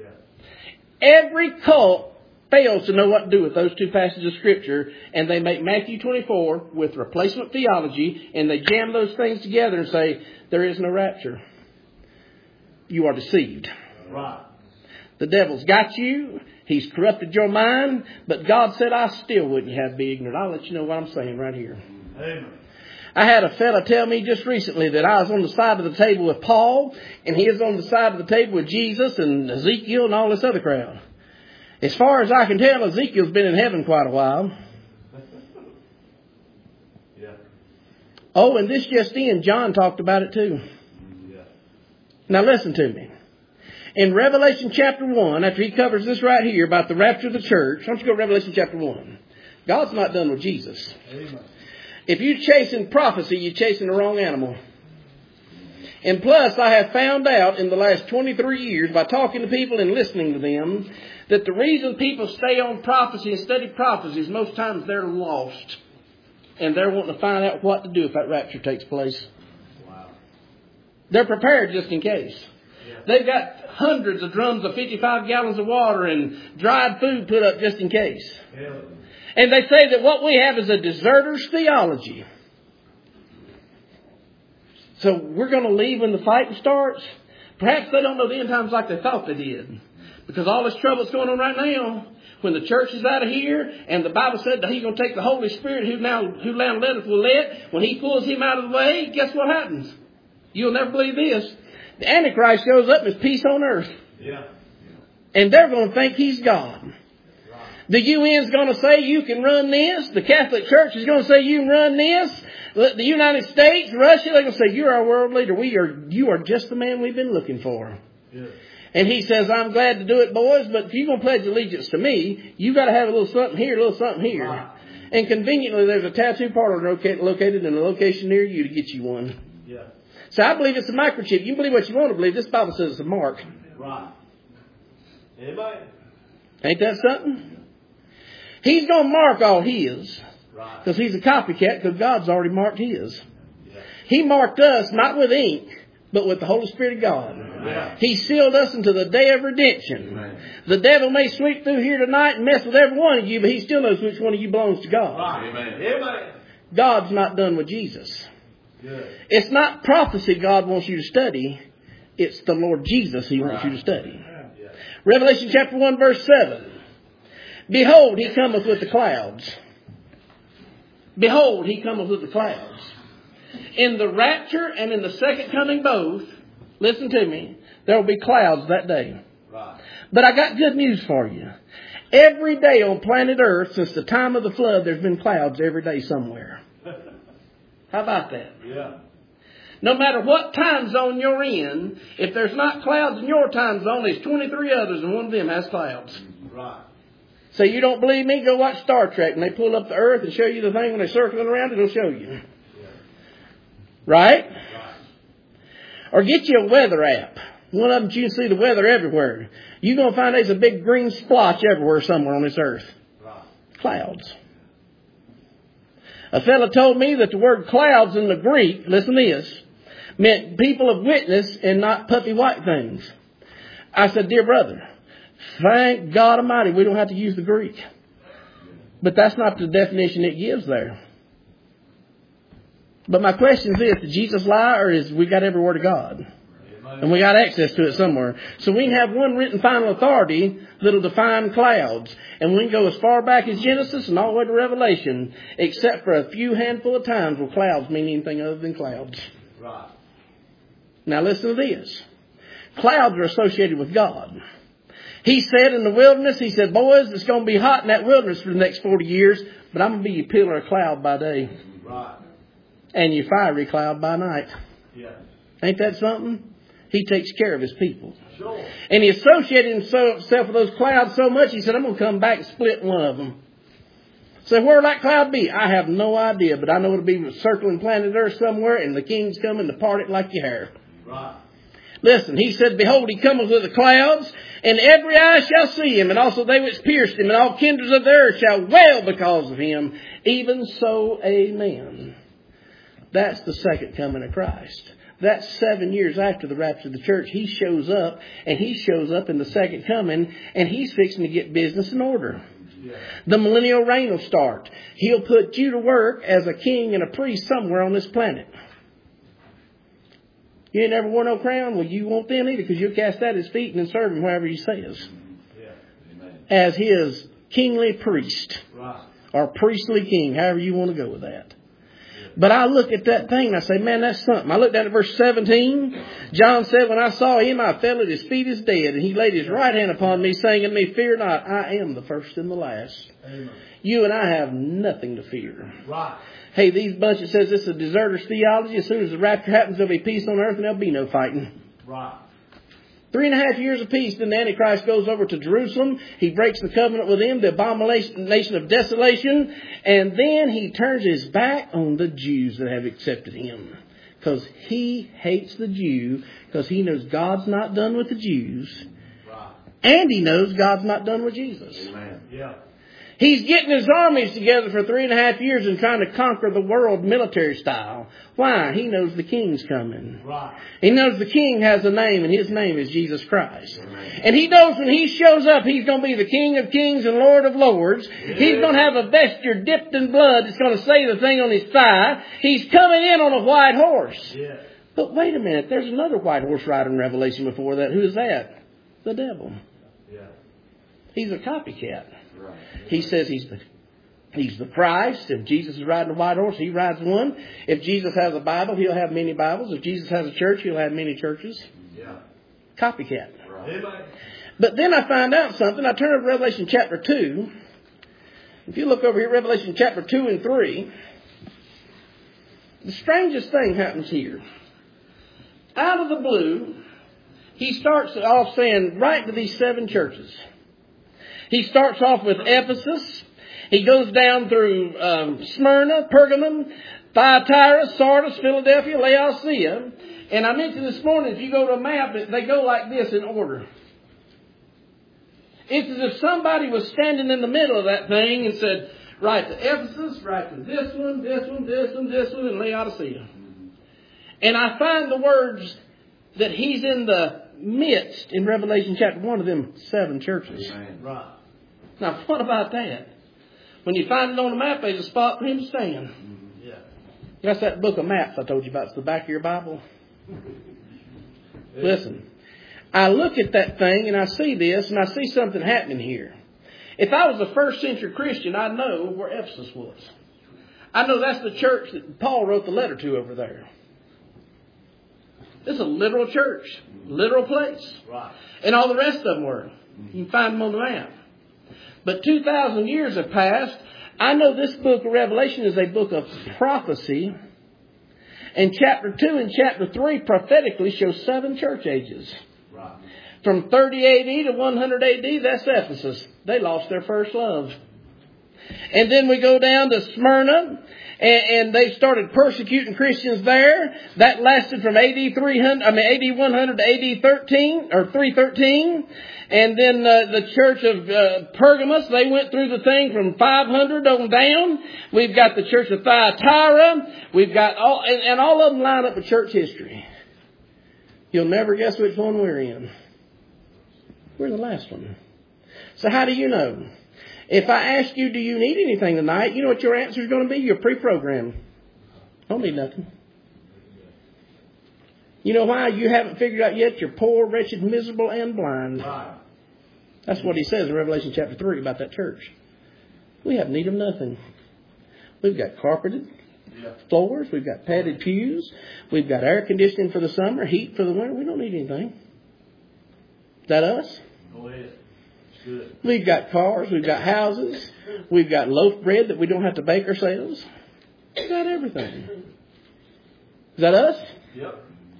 S1: Every cult fails to know what to do with those two passages of Scripture, and they make Matthew 24 with replacement theology, and they jam those things together and say, there is no rapture. You are deceived. Right. The devil's got you. He's corrupted your mind, but God said, I still wouldn't have to be ignorant. I'll let you know what I'm saying right here. Amen. I had a fella tell me just recently that I was on the side of the table with Paul, and he was on the side of the table with Jesus and Ezekiel and all this other crowd. As far as I can tell, Ezekiel's been in heaven quite a while. Yeah. Oh, and this just in, John talked about it too. Yeah. Now listen to me. In Revelation chapter 1, after he covers this right here about the rapture of the church, why don't you go to Revelation chapter 1. God's not done with Jesus. Amen. If you're chasing prophecy, you're chasing the wrong animal. And plus, I have found out in the last 23 years by talking to people and listening to them that the reason people stay on prophecy and study prophecy is most times they're lost. And they're wanting to find out what to do if that rapture takes place. Wow. They're prepared just in case. Yeah. They've got hundreds of drums of 55 gallons of water and dried food put up just in case. Yeah. And they say that what we have is a deserter's theology. So we're going to leave when the fighting starts. Perhaps they don't know the end times like they thought they did. Because all this trouble that's going on right now, when the church is out of here, and the Bible said that He's going to take the Holy Spirit who now letteth will let, when He pulls Him out of the way, guess what happens? You'll never believe this. The Antichrist shows up and there's peace on earth.
S2: Yeah.
S1: And they're going to think he's God. The UN's going to say you can run this. The Catholic Church is going to say you can run this. The United States, Russia, they're going to say you're our world leader. You are just the man we've been looking for.
S2: Yeah.
S1: And he says, I'm glad to do it, boys, but if you're going to pledge allegiance to me, you got to have a little something here, a little something here. Right. And conveniently, there's a tattoo parlor located in a location near you to get you one.
S2: Yeah.
S1: So I believe it's a microchip. You can believe what you want to believe. This Bible says it's a mark.
S2: Right. Anybody?
S1: Ain't that something? He's going to mark all his.
S2: Right.
S1: Because he's a copycat, because God's already marked his.
S2: Yeah.
S1: He marked us not with ink, but with the Holy Spirit of God.
S2: Yeah.
S1: He sealed us into the day of redemption.
S2: Amen.
S1: The devil may sweep through here tonight and mess with every one of you, but he still knows which one of you belongs to God.
S2: Right. Amen. Amen.
S1: God's not done with Jesus.
S2: Good.
S1: It's not prophecy God wants you to study. It's the Lord Jesus He wants you to study.
S2: Yeah.
S1: Revelation chapter 1 verse 7. Behold, He cometh with the clouds. Behold, He cometh with the clouds. In the rapture and in the second coming both, listen to me, there will be clouds that day.
S2: Right.
S1: But I got good news for you. Every day on planet Earth since the time of the flood, there's been clouds every day somewhere. How about that?
S2: Yeah.
S1: No matter what time zone you're in, if there's not clouds in your time zone, there's 23 others and one of them has clouds.
S2: Right.
S1: So you don't believe me? Go watch Star Trek and they pull up the earth and show you the thing when they're circling around, it'll show you.
S2: Yeah.
S1: Right?
S2: Right.
S1: Or get you a weather app. One of them you can see the weather everywhere. You're going to find there's a big green splotch everywhere somewhere on this earth.
S2: Right.
S1: Clouds. A fellow told me that the word clouds in the Greek, listen to this, meant people of witness and not puffy white things. I said, dear brother, thank God Almighty we don't have to use the Greek. But that's not the definition it gives there. But my question is this, did Jesus lie or is we got every word of God? And we got access to it somewhere. So we can have one written final authority that'll define clouds. And we can go as far back as Genesis and all the way to Revelation, except for a few handful of times where clouds mean anything other than clouds.
S2: Right.
S1: Now listen to this. Clouds are associated with God. He said in the wilderness, He said, boys, it's going to be hot in that wilderness for the next 40 years, but I'm going to be your pillar of cloud by day.
S2: Right.
S1: And your fiery cloud by night.
S2: Yeah.
S1: Ain't that something? He takes care of His people.
S2: Sure.
S1: And He associated Himself with those clouds so much, He said, I'm going to come back and split one of them. So where will that cloud be? I have no idea, but I know it'll be circling planet Earth somewhere, and the King's coming to part it like your hair.
S2: Right.
S1: Listen, He said, behold, He cometh with the clouds, and every eye shall see Him, and also they which pierced Him, and all kindreds of the earth shall wail because of Him. Even so, amen. That's the second coming of Christ. That's 7 years after the rapture of the church. He shows up, and He shows up in the second coming, and He's fixing to get business in order.
S2: Yeah.
S1: The millennial reign will start. He'll put you to work as a king and a priest somewhere on this planet. You ain't never wore no crown? Well, you won't then either, because you'll cast that at His feet and then serve Him wherever He says.
S2: Yeah. Amen.
S1: As His kingly priest.
S2: Right.
S1: Or priestly king, however you want to go with that. But I look at that thing and I say, man, that's something. I looked at it verse 17. John said, when I saw Him, I fell at His feet as dead. And He laid His right hand upon me, saying unto me, fear not, I am the first and the last.
S2: Amen.
S1: You and I have nothing to fear.
S2: Right.
S1: Hey, these bunch that says this is a deserter's theology, as soon as the rapture happens, there'll be peace on earth and there'll be no fighting.
S2: Right.
S1: 3.5 years of peace, then the Antichrist goes over to Jerusalem. He breaks the covenant with them, the abomination of desolation. And then he turns his back on the Jews that have accepted him. Because he hates the Jew, because he knows God's not done with the Jews.
S2: Right.
S1: And he knows God's not done with Jesus.
S2: Amen. Yeah.
S1: He's getting his armies together for 3.5 years and trying to conquer the world military style. Why? He knows the king's coming.
S2: Right.
S1: He knows the king has a name, and his name is Jesus Christ.
S2: Amen.
S1: And he knows when he shows up, he's going to be the King of kings and Lord of lords.
S2: Yeah.
S1: He's going to have a vesture dipped in blood that's going to say the thing on his thigh. He's coming in on a white horse.
S2: Yeah.
S1: But wait a minute, there's another white horse rider in Revelation before that. Who is that? The devil.
S2: Yeah.
S1: He's a copycat.
S2: Right.
S1: He says he's the Christ. If Jesus is riding a white horse, he rides one. If Jesus has a Bible, he'll have many Bibles. If Jesus has a church, he'll have many churches.
S2: Yeah.
S1: Copycat.
S2: Right. Amen.
S1: But then I find out something. I turn over to Revelation chapter 2. If you look over here, Revelation chapter 2 and 3, the strangest thing happens here. Out of the blue, he starts off saying, write to these 7 churches. He starts off with Ephesus. He goes down through Smyrna, Pergamum, Thyatira, Sardis, Philadelphia, Laodicea. And I mentioned this morning, if you go to a map, they go like this in order. It's as if somebody was standing in the middle of that thing and said, write to Ephesus, write to this one, this one, this one, this one, and Laodicea. And I find the words that he's in the midst in Revelation chapter 1 of them 7 churches.
S2: Right.
S1: Now, what about that? When you find it on the map, there's a spot for him to stand.
S2: Yeah.
S1: That's that book of maps I told you about. It's the back of your Bible. Listen, I look at that thing and I see this and I see something happening here. If I was a first century Christian, I'd know where Ephesus was. I know that's the church that Paul wrote the letter to over there. This is a literal church, literal place.
S2: Right.
S1: And all the rest of them were. You can find them on the map. But 2,000 years have passed. I know this book of Revelation is a book of prophecy. And chapter 2 and chapter 3 prophetically show 7 church ages.
S2: Right.
S1: From 30 AD to 100 AD, that's Ephesus. They lost their first love. And then we go down to Smyrna. And they started persecuting Christians there. That lasted from AD 100 to AD 13 or 313. And then the church of Pergamos, they went through the thing from 500 on down. We've got the church of Thyatira. We've got all of them line up with church history. You'll never guess which one we're in. We're the last one. So how do you know? If I ask you, do you need anything tonight? You know what your answer is going to be? You're pre-programmed. Don't need nothing. You know why? You haven't figured out yet you're poor, wretched, miserable, and blind.
S2: Right.
S1: That's what he says in Revelation chapter 3 about that church. We have need of nothing. We've got carpeted floors. We've got padded pews. We've got air conditioning for the summer, heat for the winter. We don't need anything. Is that us?
S2: Go ahead. Good.
S1: We've got cars, we've got houses, we've got loaf bread that we don't have to bake ourselves. We've got everything. Is that us?
S2: Yep.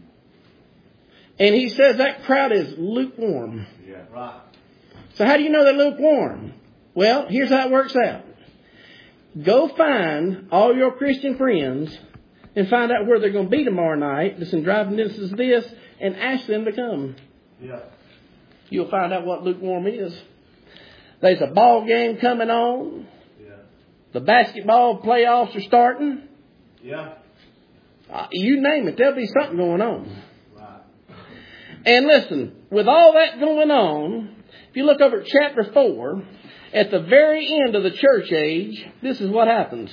S1: And he says that crowd is lukewarm.
S2: Yeah. Right.
S1: So how do you know they're lukewarm? Well, here's how it works out. Go find all your Christian friends and find out where they're going to be tomorrow night. Listen, driving distance this, and ask them to come.
S2: Yeah.
S1: You'll find out what lukewarm is. There's a ball game coming on.
S2: Yeah.
S1: The basketball playoffs are starting.
S2: Yeah.
S1: You name it, there'll be something going on.
S2: Right.
S1: And listen, with all that going on, if you look over at chapter 4, at the very end of the church age, this is what happens.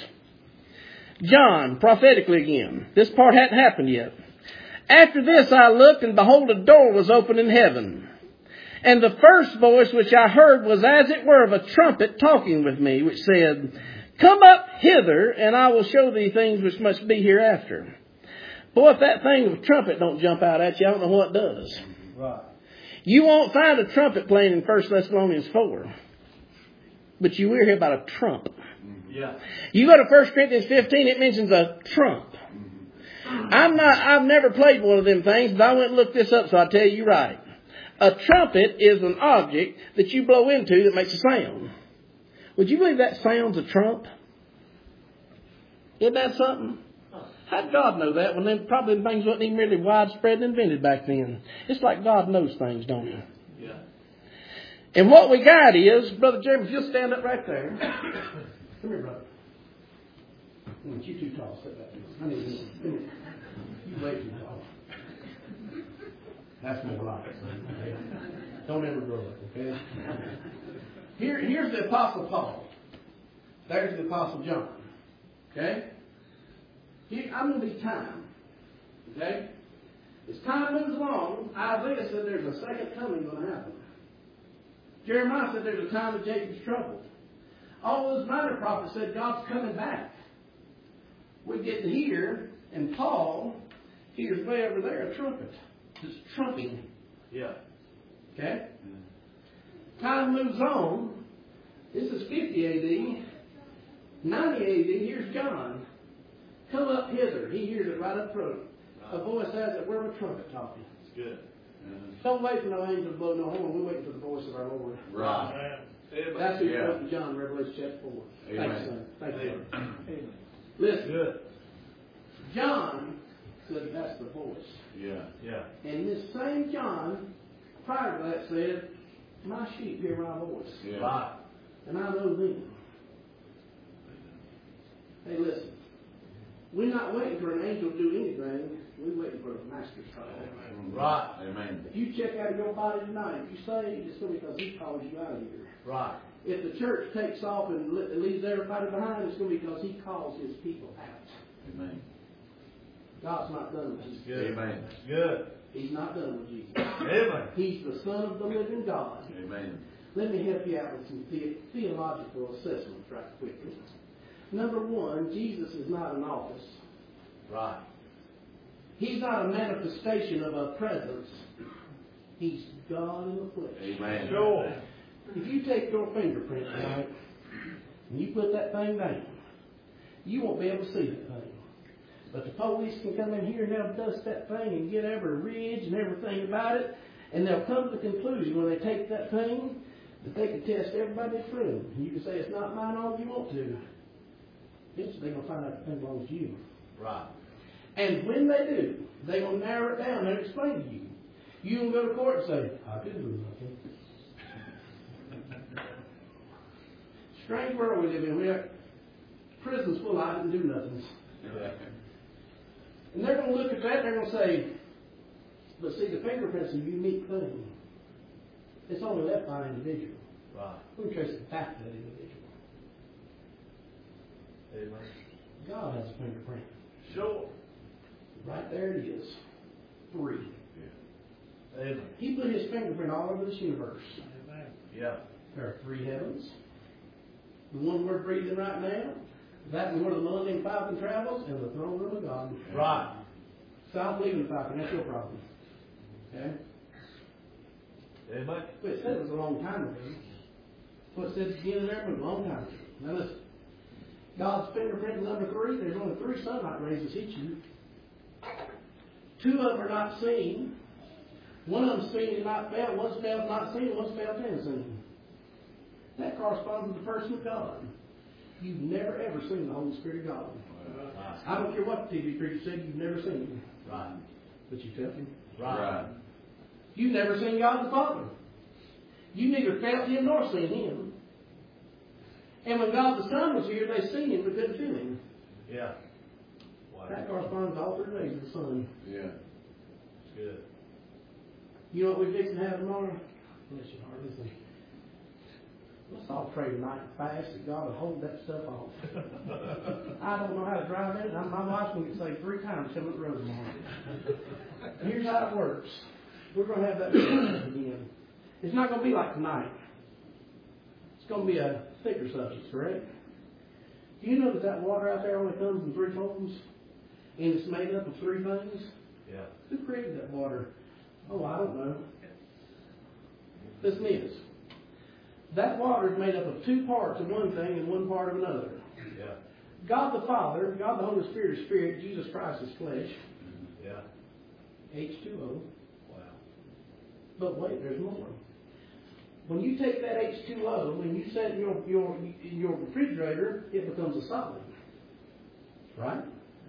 S1: John, prophetically again. This part hadn't happened yet. After this I looked, and behold, a door was opened in heaven. And the first voice which I heard was as it were of a trumpet talking with me, which said, come up hither, and I will show thee things which must be hereafter. Boy, if that thing of a trumpet don't jump out at you, I don't know what does.
S2: Right.
S1: You won't find a trumpet playing in 1 Thessalonians 4. But you will hear about a trump.
S2: Yeah.
S1: You go to 1 Corinthians 15, it mentions a trump. I've never played one of them things, but I went and looked this up, so I'll tell you right. A trumpet is an object that you blow into that makes a sound. Would you believe that sound's a trump? Isn't that something? How'd God know that when then probably things wasn't even really widespread and invented back then? It's like God knows things, don't He?
S2: Yeah.
S1: And what we got is, Brother Jeremy, if you'll stand up right there. Come here, brother. You too tall. Sit back. I need you. Come here. You way too tall. That's more like it, son. Okay? Don't ever grow up, okay? Here's the Apostle Paul. There's the Apostle John. Okay? I'm going to be time. Okay? As time moves along, Isaiah said there's a second coming going to happen. Jeremiah said there's a time of Jacob's trouble. All those minor prophets said God's coming back. We get to hear, and Paul hears way over there a trumpet. It's trumping.
S2: Yeah.
S1: Okay? Time moves on. This is 50 AD. 90 AD, here's John. Come up hither. He hears it right up front. A voice has it. We're a trumpet talking.
S2: It's good.
S1: Don't wait for no angel to blow no horn. We're waiting for the voice of our Lord.
S3: Right.
S1: That's who spoke to John in Revelation chapter 4.
S3: Amen.
S1: Thanks, son. Thank you.
S2: Amen.
S1: Listen.
S2: Good.
S1: John said that's the voice.
S3: Yeah.
S2: Yeah.
S1: And this same John, prior to that, said, my sheep hear my voice.
S3: Yeah.
S2: Right.
S1: And I know them. Hey, listen. We're not waiting for an angel to do anything. We're waiting for the master's call.
S2: Right.
S3: Amen.
S1: If you check out of your body tonight, if you saved, it's going to be because he calls you out of here.
S2: Right.
S1: If the church takes off and leaves everybody behind, it's going to be because he calls his people out.
S3: Amen.
S1: God's not done with Jesus.
S2: Good.
S3: Amen.
S2: Good.
S1: He's not done with Jesus.
S2: Amen.
S1: He's the Son of the living God.
S3: Amen.
S1: Let me help you out with some theological assessments right quickly. Number one, Jesus is not an office.
S2: Right.
S1: He's not a manifestation of a presence. He's God in the flesh.
S3: Amen.
S2: Sure.
S1: If you take your fingerprint, right, and you put that thing down, you won't be able to see that thing. But the police can come in here and they'll dust that thing and get every ridge and everything about it, and they'll come to the conclusion when they take that thing that they can test everybody in the room. You can say it's not mine all you want to. Eventually they're going to find out the thing belongs to you.
S2: Right.
S1: And when they do, they're going to narrow it down and explain to you. You can go to court and say, I didn't do nothing. Strange world we live in. We have prisons full of I didn't do nothing.
S3: Yeah.
S1: And they're going to look at that and they're going to say, but see, the fingerprint's a unique thing. It's only left by an individual.
S2: Right.
S1: We can trace it back to that individual.
S2: Amen.
S1: God has a fingerprint.
S2: Sure.
S1: Right there it is. 3.
S2: Amen.
S1: He put his fingerprint all over this universe.
S2: Amen. Yeah.
S1: There are 3 heavens. The one we're breathing right now, that one where the Millennium Falcon travels, and the throne room of God.
S2: Right.
S1: Stop leaving the Falcon. That's your problem. Okay?
S2: Amen.
S1: Well, it said it was a long time ago. Well, it said at the beginning there, but a long time ago. Now listen. God's fingerprint is number 3. There's only 3 sunlight rays that hit you. 2 of them are not seen. One of them seen and not felt. One spelled not seen, and one spelled and seen. That corresponds to the person of God. You've never ever seen the Holy Spirit of God.
S2: Right.
S1: I don't care what the TV preacher said, you've never seen him.
S2: Right.
S1: But you felt him.
S2: Right.
S1: You've never seen God the Father. You neither felt him nor seen him. And when God the Son was here, they seen him but couldn't feel him.
S2: Yeah. Wow.
S1: That corresponds to all 3 days of the Son.
S3: Yeah.
S2: It's good.
S1: You know what we're fixing to have tomorrow? Bless your heart. Listen. Let's all pray tonight and fast that God will hold that stuff off. I don't know how to drive it. My wife's going to get saved 3 times coming up the road tomorrow. Here's how it works. We're going to have that again. It's not going to be like tonight. It's going to be a thicker substance, correct? Do you know that water out there only comes in 3 forms? And it's made up of 3 things?
S2: Yeah.
S1: Who created that water? Oh, I don't know. Listen to this. That water is made up of 2 parts of one thing and 1 part of another.
S2: Yeah.
S1: God the Father, God the Holy Spirit is Spirit, Jesus Christ is flesh.
S2: Yeah.
S1: H2O.
S2: Wow.
S1: But wait, there's more. When you take that H2O and you set it in your refrigerator, it becomes a solid. Right?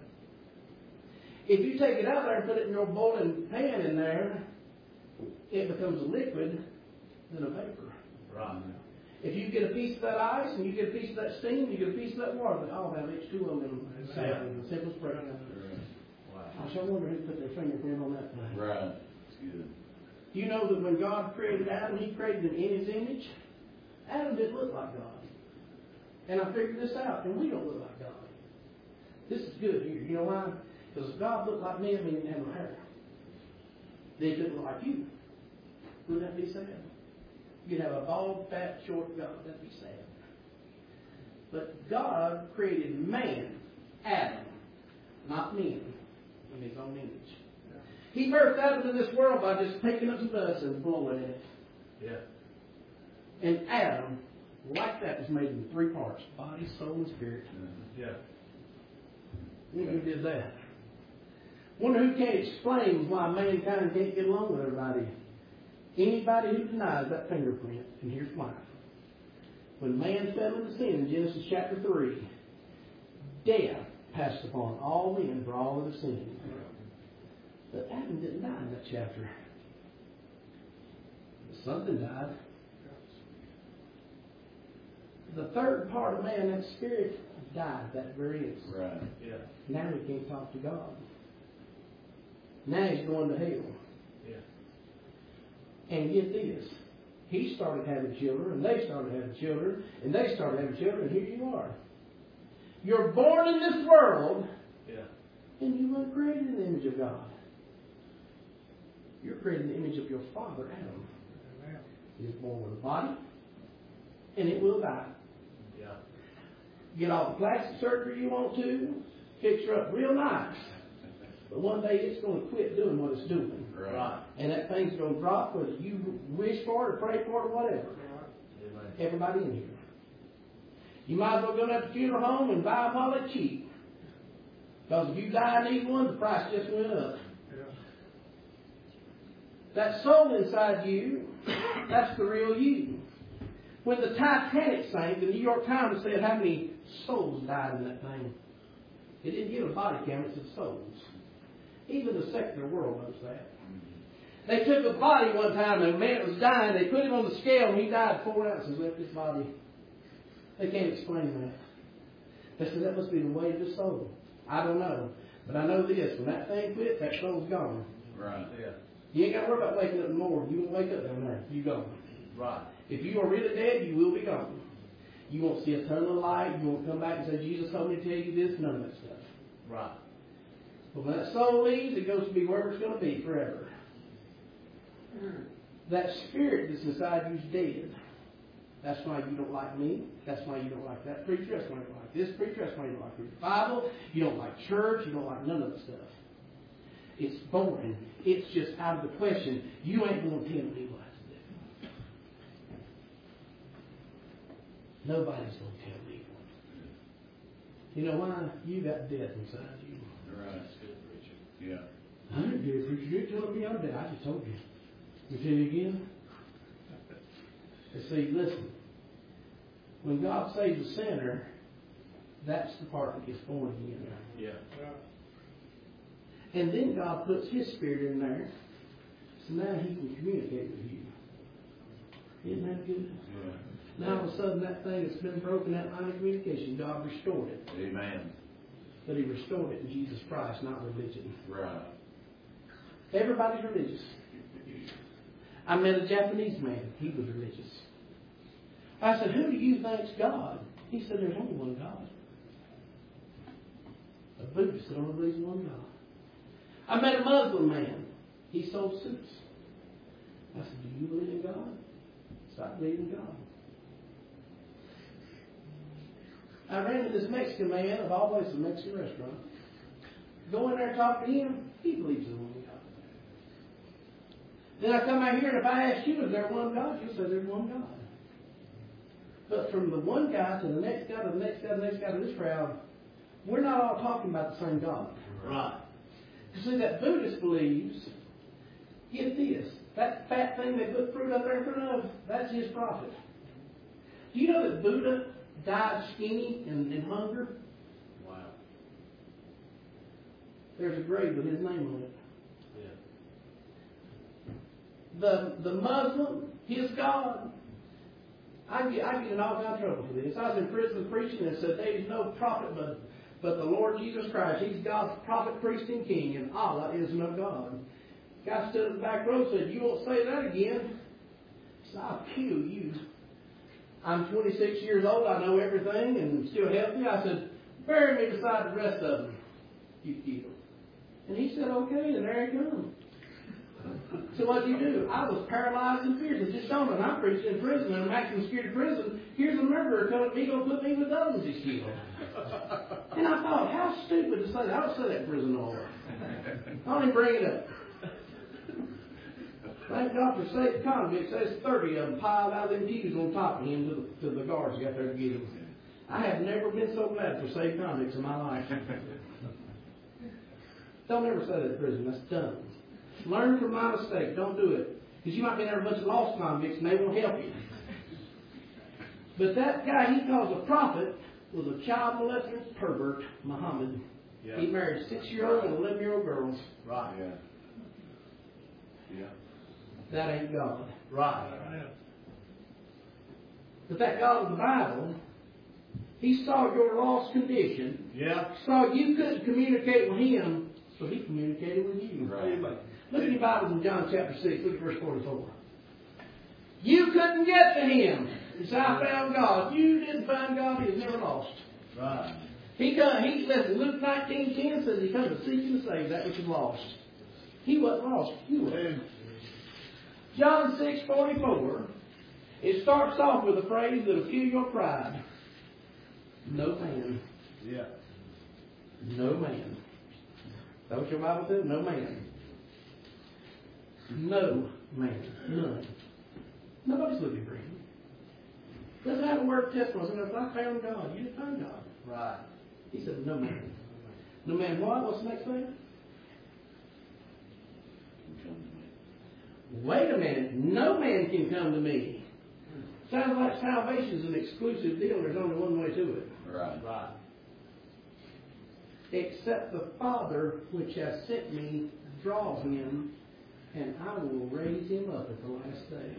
S1: If you take it out there and put it in your boiling pan in there, it becomes a liquid, then a vapor.
S2: Right.
S1: If you get a piece of that ice and you get a piece of that steam, you get a piece of that water, they all have H2O in them.
S2: Yeah.
S1: The simplest breakdown.
S2: Wow.
S1: I shall wonder who put their fingerprint on that thing.
S3: Right. It's good.
S1: You know that when God created Adam, he created him in his image. Adam didn't look like God. And I figured this out, and we don't look like God. This is good here. You know why? Because if God looked like me, I mean, he didn't have no hair. Then he couldn't look like you. Wouldn't that be sad? You'd have a bald, fat, short God. That'd be sad. But God created man, Adam, not men, in his own image. He birthed Adam in this world by just picking up some dust and blowing it.
S2: Yeah.
S1: And Adam, like that, was made into 3 parts: body, soul, and spirit.
S2: Yeah.
S1: Wonder who did that? Wonder who can't explain why mankind can't get along with everybody? Anybody who denies that fingerprint, and here's why. When man fell into sin in Genesis chapter 3, death passed upon all men for all that have sinned. But Adam didn't die in that chapter. Something died. The third part of man, that spirit, died that very instant.
S2: Right. Yeah.
S1: Now he can't talk to God. Now he's going to hell.
S2: Yeah.
S1: And get this. He started having children, and they started having children, and they started having children, and here you are. You're born in this world,
S2: Yeah.
S1: and you weren't created in the image of God. You're created in the image of your father, Adam. He was born with a body, and it will die.
S2: Yeah.
S1: Get all the plastic surgery you want to, fix her up real nice. But one day it's going to quit doing what it's doing.
S2: Right.
S1: And that thing's going to drop whether you wish for it or pray for it or whatever.
S2: Amen.
S1: Everybody in here. You might as well go to that funeral home and buy them all that cheap. Because if you die and need one, the price just went up. That soul inside you, that's the real you. When the Titanic sank, the New York Times said how many souls died in that thing. It didn't give a body count, it said souls. Even the secular world knows that. They took a body one time, and a man was dying. They put him on the scale, and he died 4 ounces left his body. They can't explain that. They said that must be the weight of the soul. I don't know. But I know this. When that thing quits, that soul's gone.
S2: Right. Yeah.
S1: You ain't got to worry about waking up in the morning. You won't wake up down there. You gone.
S2: Right.
S1: If you are really dead, you will be gone. You won't see a tunnel of light. You won't come back and say, Jesus told me to tell you this. None of that stuff.
S2: Right.
S1: But when that soul leaves, it goes to be wherever it's going to be forever. That spirit that's inside you is dead. That's why you don't like me. That's why you don't like that preacher. That's why you don't like this preacher. That's why you don't like the Bible. You don't like church. You don't like none of the stuff. It's boring. It's just out of the question. You ain't going to tell me what to do. Nobody's going to tell me what to do. You know why? You got death inside you.
S2: Right. That's good, preacher. Yeah.
S1: I didn't get it, preacher. You told me I'm dead. I just told you. You tell you again? You see, listen. When God saves a sinner, that's the part that gets born again.
S2: Yeah.
S1: And then God puts His Spirit in there, so now He can communicate with you. Isn't that good?
S2: Yeah.
S1: Now all of a sudden that thing that's been broken, that line of communication, God restored it.
S2: Amen.
S1: But He restored it in Jesus Christ, not religion.
S2: Right.
S1: Everybody's religious. I met a Japanese man. He was religious. I said, who do you think's God? He said, there's only one God. A Buddhist that only believes in one God. I met a Muslim man. He sold suits. I said, do you believe in God? Stop believing in God. I ran into this Mexican man of all places, a Mexican restaurant. Go in there and talk to him. He believes in one God. Then I come out here, and if I ask you, is there one God? You'll say there's one God. But from the one guy to the next guy to the next guy to the next guy to this crowd, we're not all talking about the same God.
S2: Right.
S1: You see, that Buddhist believes, get this, that fat thing they put fruit up there in front of, that's his prophet. Do you know that Buddha died skinny and hunger?
S2: Wow.
S1: There's a grave with his name on it.
S2: Yeah.
S1: The Muslim, his God. I get in all kinds of trouble for this. I was in prison preaching and said, there is no prophet but the Lord Jesus Christ. He's God's prophet, priest, and king, and Allah is no God. Guy stood in the back row and said, you won't say that again. So I'll kill you. I'm 26 years old. I know everything and still healthy. I said, bury me beside the rest of them. You kill. And he said, okay, and there he comes. So what do you do? I was paralyzed in fear. Just don't. And I'm preaching in prison, and I'm maximum security prison. Here's a murderer coming to me, going to put me with others he's killed. And I thought, how stupid to say that. I don't say that in prison no more. I don't even bring it up. Thank God for saved convicts. There's 30 of them piled out of them pews on top of him to the guards got there to get him. I have never been so glad for saved convicts in my life. Don't ever say that in prison. That's dumb. Learn from my mistake. Don't do it. Because you might be there a bunch of lost convicts and they won't help you. But that guy he calls a prophet was a child molester pervert, Muhammad. Yeah. He married 6-year-old and 11-year-old girls.
S2: Right. Yeah. Yeah.
S1: That ain't God.
S2: Right.
S1: But that God of the Bible, he saw your lost condition.
S2: Yeah.
S1: Saw you couldn't communicate with him, so he communicated with you.
S2: Right.
S1: Look at your Bibles in John chapter 6. Look at verse 44. You couldn't get to him. He said, I found God. You didn't find God. He was never lost.
S2: Right.
S1: Listen, Luke 19:10 says he comes to seek and to save that which is lost. He wasn't lost. You were. John 6:44. It starts off with a phrase that'll kill your pride. No man.
S2: Yeah.
S1: No man. Is that what your Bible says? No man. No man. None. Nobody's looking for him. Doesn't have a word of testimony. If I found God, you didn't find God.
S2: Right.
S1: He said, no man. No man what? What's the next thing? Wait a minute. No man can come to me. Sounds like salvation is an exclusive deal. There's only one way to it.
S2: Right. Right.
S1: Except the Father which has sent me draw him, and I will raise him up at the last day.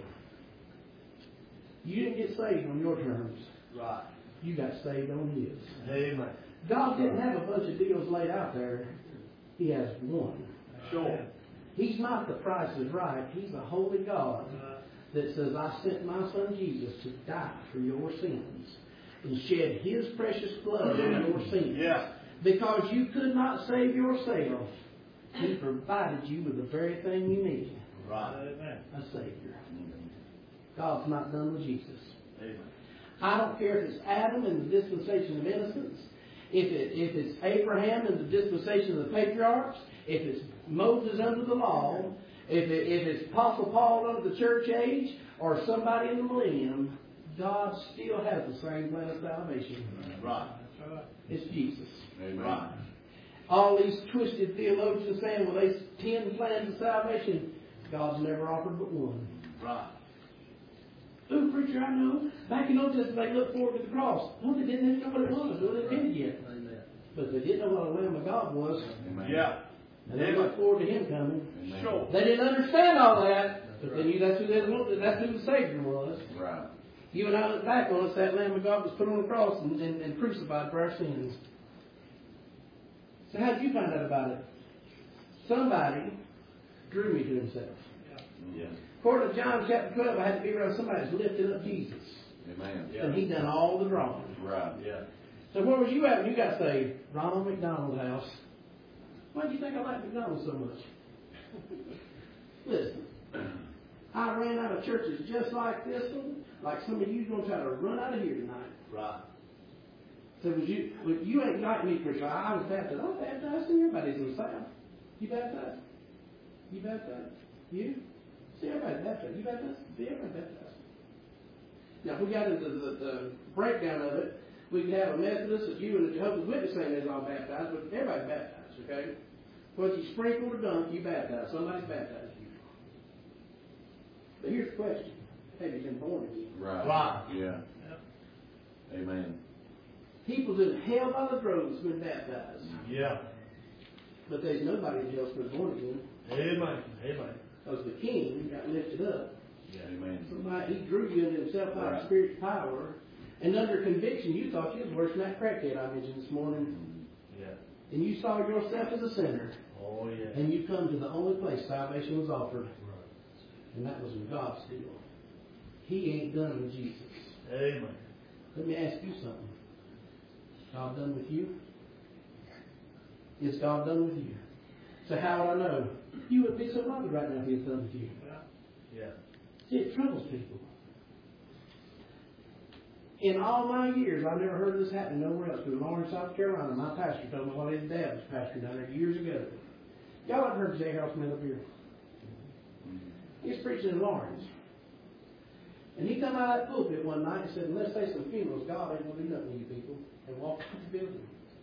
S1: You didn't get saved on your terms.
S2: Right.
S1: You got saved on his.
S2: Amen.
S1: God didn't have a bunch of deals laid out there. He has one.
S2: Sure.
S1: He's not the price is right. He's a holy God that says, I sent my son Jesus to die for your sins and shed his precious blood on your sins.
S2: Yeah.
S1: Because you could not save yourself, he provided you with the very thing you need.
S2: Right.
S1: A Savior. God's not done with Jesus.
S2: Amen.
S1: I don't care if it's Adam in the dispensation of innocence, if it's Abraham in the dispensation of the patriarchs, if it's Moses under the law, if it's Apostle Paul under the church age, or somebody in the millennium, God still has the same plan of salvation.
S2: Right.
S1: It's Jesus.
S2: Amen. Right.
S1: All these twisted theologians saying, well, there's 10 plans of salvation. God's never offered but one.
S2: Right.
S1: Ooh, preacher, I know. Back in Old Testament, they looked forward to the cross. No, they didn't know what it was. No, they didn't yet. But they didn't know what the Lamb of God was.
S2: Amen. Yeah.
S1: And they looked forward to Him coming.
S2: Amen. Sure.
S1: They didn't understand all that, but they knew that's who the Savior was.
S2: Right.
S1: You and I look back on us, that Lamb of God was put on the cross and crucified for our sins. So how did you find out about it? Somebody drew me to Himself.
S2: Yeah.
S1: According to John chapter 12, I had to be around somebody that's lifted up Jesus.
S2: Amen.
S1: And He done all the drawing.
S2: Right. Yeah.
S1: So where was you at when you got saved? Ronald McDonald's house. Why did you think I liked McDonald's so much? Listen, I ran out of churches just like this one, like some of you going to try to run out of here tonight.
S2: Right.
S1: So you ain't like me, preacher. I was baptized. I was baptized too. Everybody's in the South. You baptized? You baptized? You? See, everybody's baptized. You baptized? See, everybody's baptized. Now, if we got into the breakdown of it, we could have a Methodist, a Jew, and a Jehovah's Witness saying they're all baptized, but everybody's baptized, okay? Whether you sprinkled or dunk, you baptized. Somebody's baptized you. But here's the question. Have you been born again?
S2: Right. Right. Yeah. Amen.
S1: People's in hell by the droves been baptized.
S2: Yeah.
S1: But there's nobody else been born again.
S2: Amen. Amen.
S1: Because the king got lifted up.
S2: Yeah. Amen.
S1: Somebody, he drew you into himself by
S2: right.
S1: Spirit's power. And under conviction, you thought you was worse than that crackhead I mentioned this morning.
S2: Yeah.
S1: And you saw yourself as a sinner.
S2: Oh, yeah.
S1: And you come to the only place salvation was offered. Right. And that was in God's deal. He ain't done with Jesus.
S2: Amen.
S1: Let me ask you something. God done with you? Is God done with you? So how would I know?
S3: You wouldn't be so bothered right now if he had done with you.
S2: Yeah.
S3: See, it troubles people. In all my years, I've never heard of this happening nowhere else. In Lawrence, South Carolina, my pastor told me while his dad was pastor down there years ago. Y'all have heard J. Harold Smith up here. He was preaching in Lawrence. And he come out of that pulpit one night and said, unless there's some funerals, God ain't going to do nothing to you people. And walked out the building.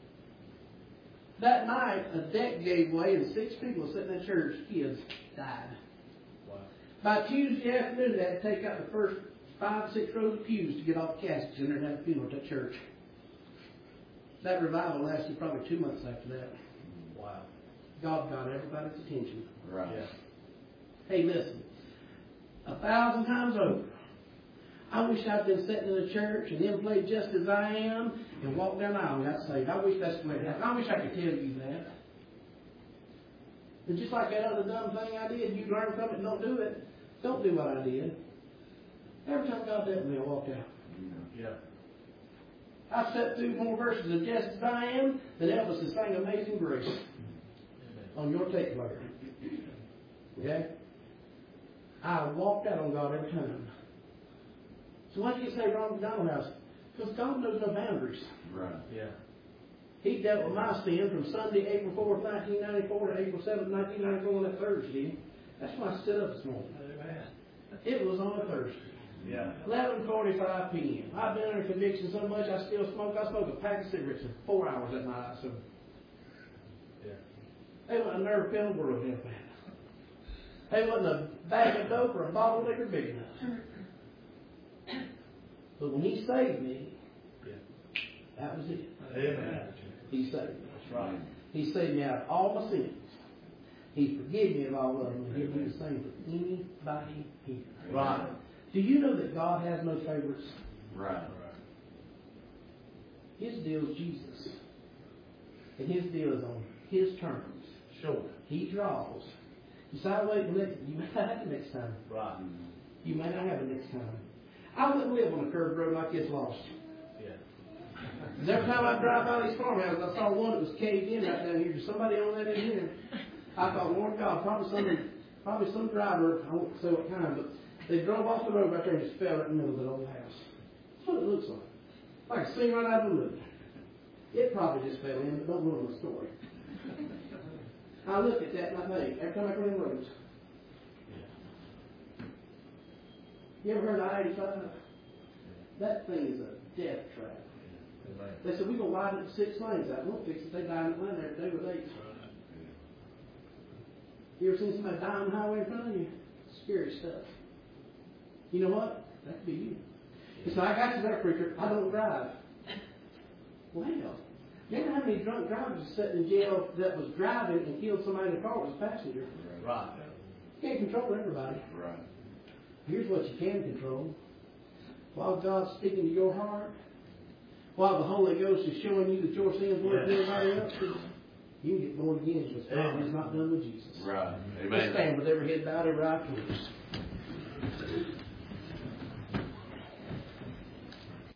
S3: That night, a deck gave way and 6 people sitting in church, kids, died.
S2: Wow.
S3: By Tuesday afternoon, they had to take out the first 5, 6 rows of pews to get all the caskets in there and have a funeral at that church. That revival lasted probably 2 months after that.
S2: Wow.
S3: God got everybody's attention.
S2: Right. Yeah.
S3: Hey, listen. 1,000 times over, I wish I'd been sitting in a church and them played Just As I Am and walked down the aisle and got saved. I wish that's the way it happened. I wish I could tell you that. But just like that other dumb thing I did, you learn from it and don't do it. Don't do what I did. Every time God dealt with me, I walked out.
S2: Yeah.
S3: I sat through more verses of Just As I Am than Elvis has sang Amazing Grace on your tape player. Okay? I walked out on God every time. So why do you say Ronald McDonald House? Because God knows no boundaries.
S2: Right. Yeah.
S3: He dealt with my sin from Sunday, April 4th, 1994 to April 7th, 1994 on that Thursday. That's why I stood up this morning.
S2: Amen.
S3: It was on a Thursday.
S2: Yeah.
S3: 11:45 p.m. I've been under conviction so much I still smoke. I smoked a pack of cigarettes in 4 hours at night. So
S2: Yeah.
S3: they wasn't a nerve pill in the world, man. They wasn't a bag of dope or a bottle of liquor big enough. But when He saved me,
S2: Yeah.
S3: that was it.
S2: Amen.
S3: He saved me.
S2: That's right.
S3: He saved me out of all my sins. He forgave me of all of them and He'll do the same for anybody here.
S2: Right.
S3: Do you know that God has no favorites?
S2: Right.
S3: His deal is Jesus. And His deal is on His terms.
S2: Sure.
S3: He draws. You say, wait, you may not have it next time.
S2: Right.
S3: You may not have it next time. I wouldn't live on a curved road like this lost.
S2: Yeah.
S3: Because every time I drive by these farmhouses, I saw one that was caved in right down here. There's somebody on that in here. I thought, Lord God, probably some driver, I won't say what kind, but they drove off the road right there and just fell right in the middle of that old house. That's what it looks like. Like a scene right out of a movie. It probably just fell in, but don't ruin the story. I look at that and I think, every time I go in the roads. You ever heard of I-85? That thing is a death trap.
S2: Amen.
S3: They said, we're going to widen it to 6 lanes out. We'll fix it. They die in Atlanta every day with 8. You ever seen somebody die on the highway in front of you? Scary stuff. You know what? That could be you. It's like, I got you there, preacher. I don't drive. Well, you know how many drunk drivers are sitting in jail that was driving and killed somebody in the car was a passenger?
S2: Right.
S3: You can't control everybody.
S2: Right.
S3: Here's what you can control. While God's speaking to your heart, while the Holy Ghost is showing you that your sins weren't everybody else's, you can get born again because God is not done with Jesus.
S2: Right. Amen.
S3: Let's stand with every head bowed, every eye closed.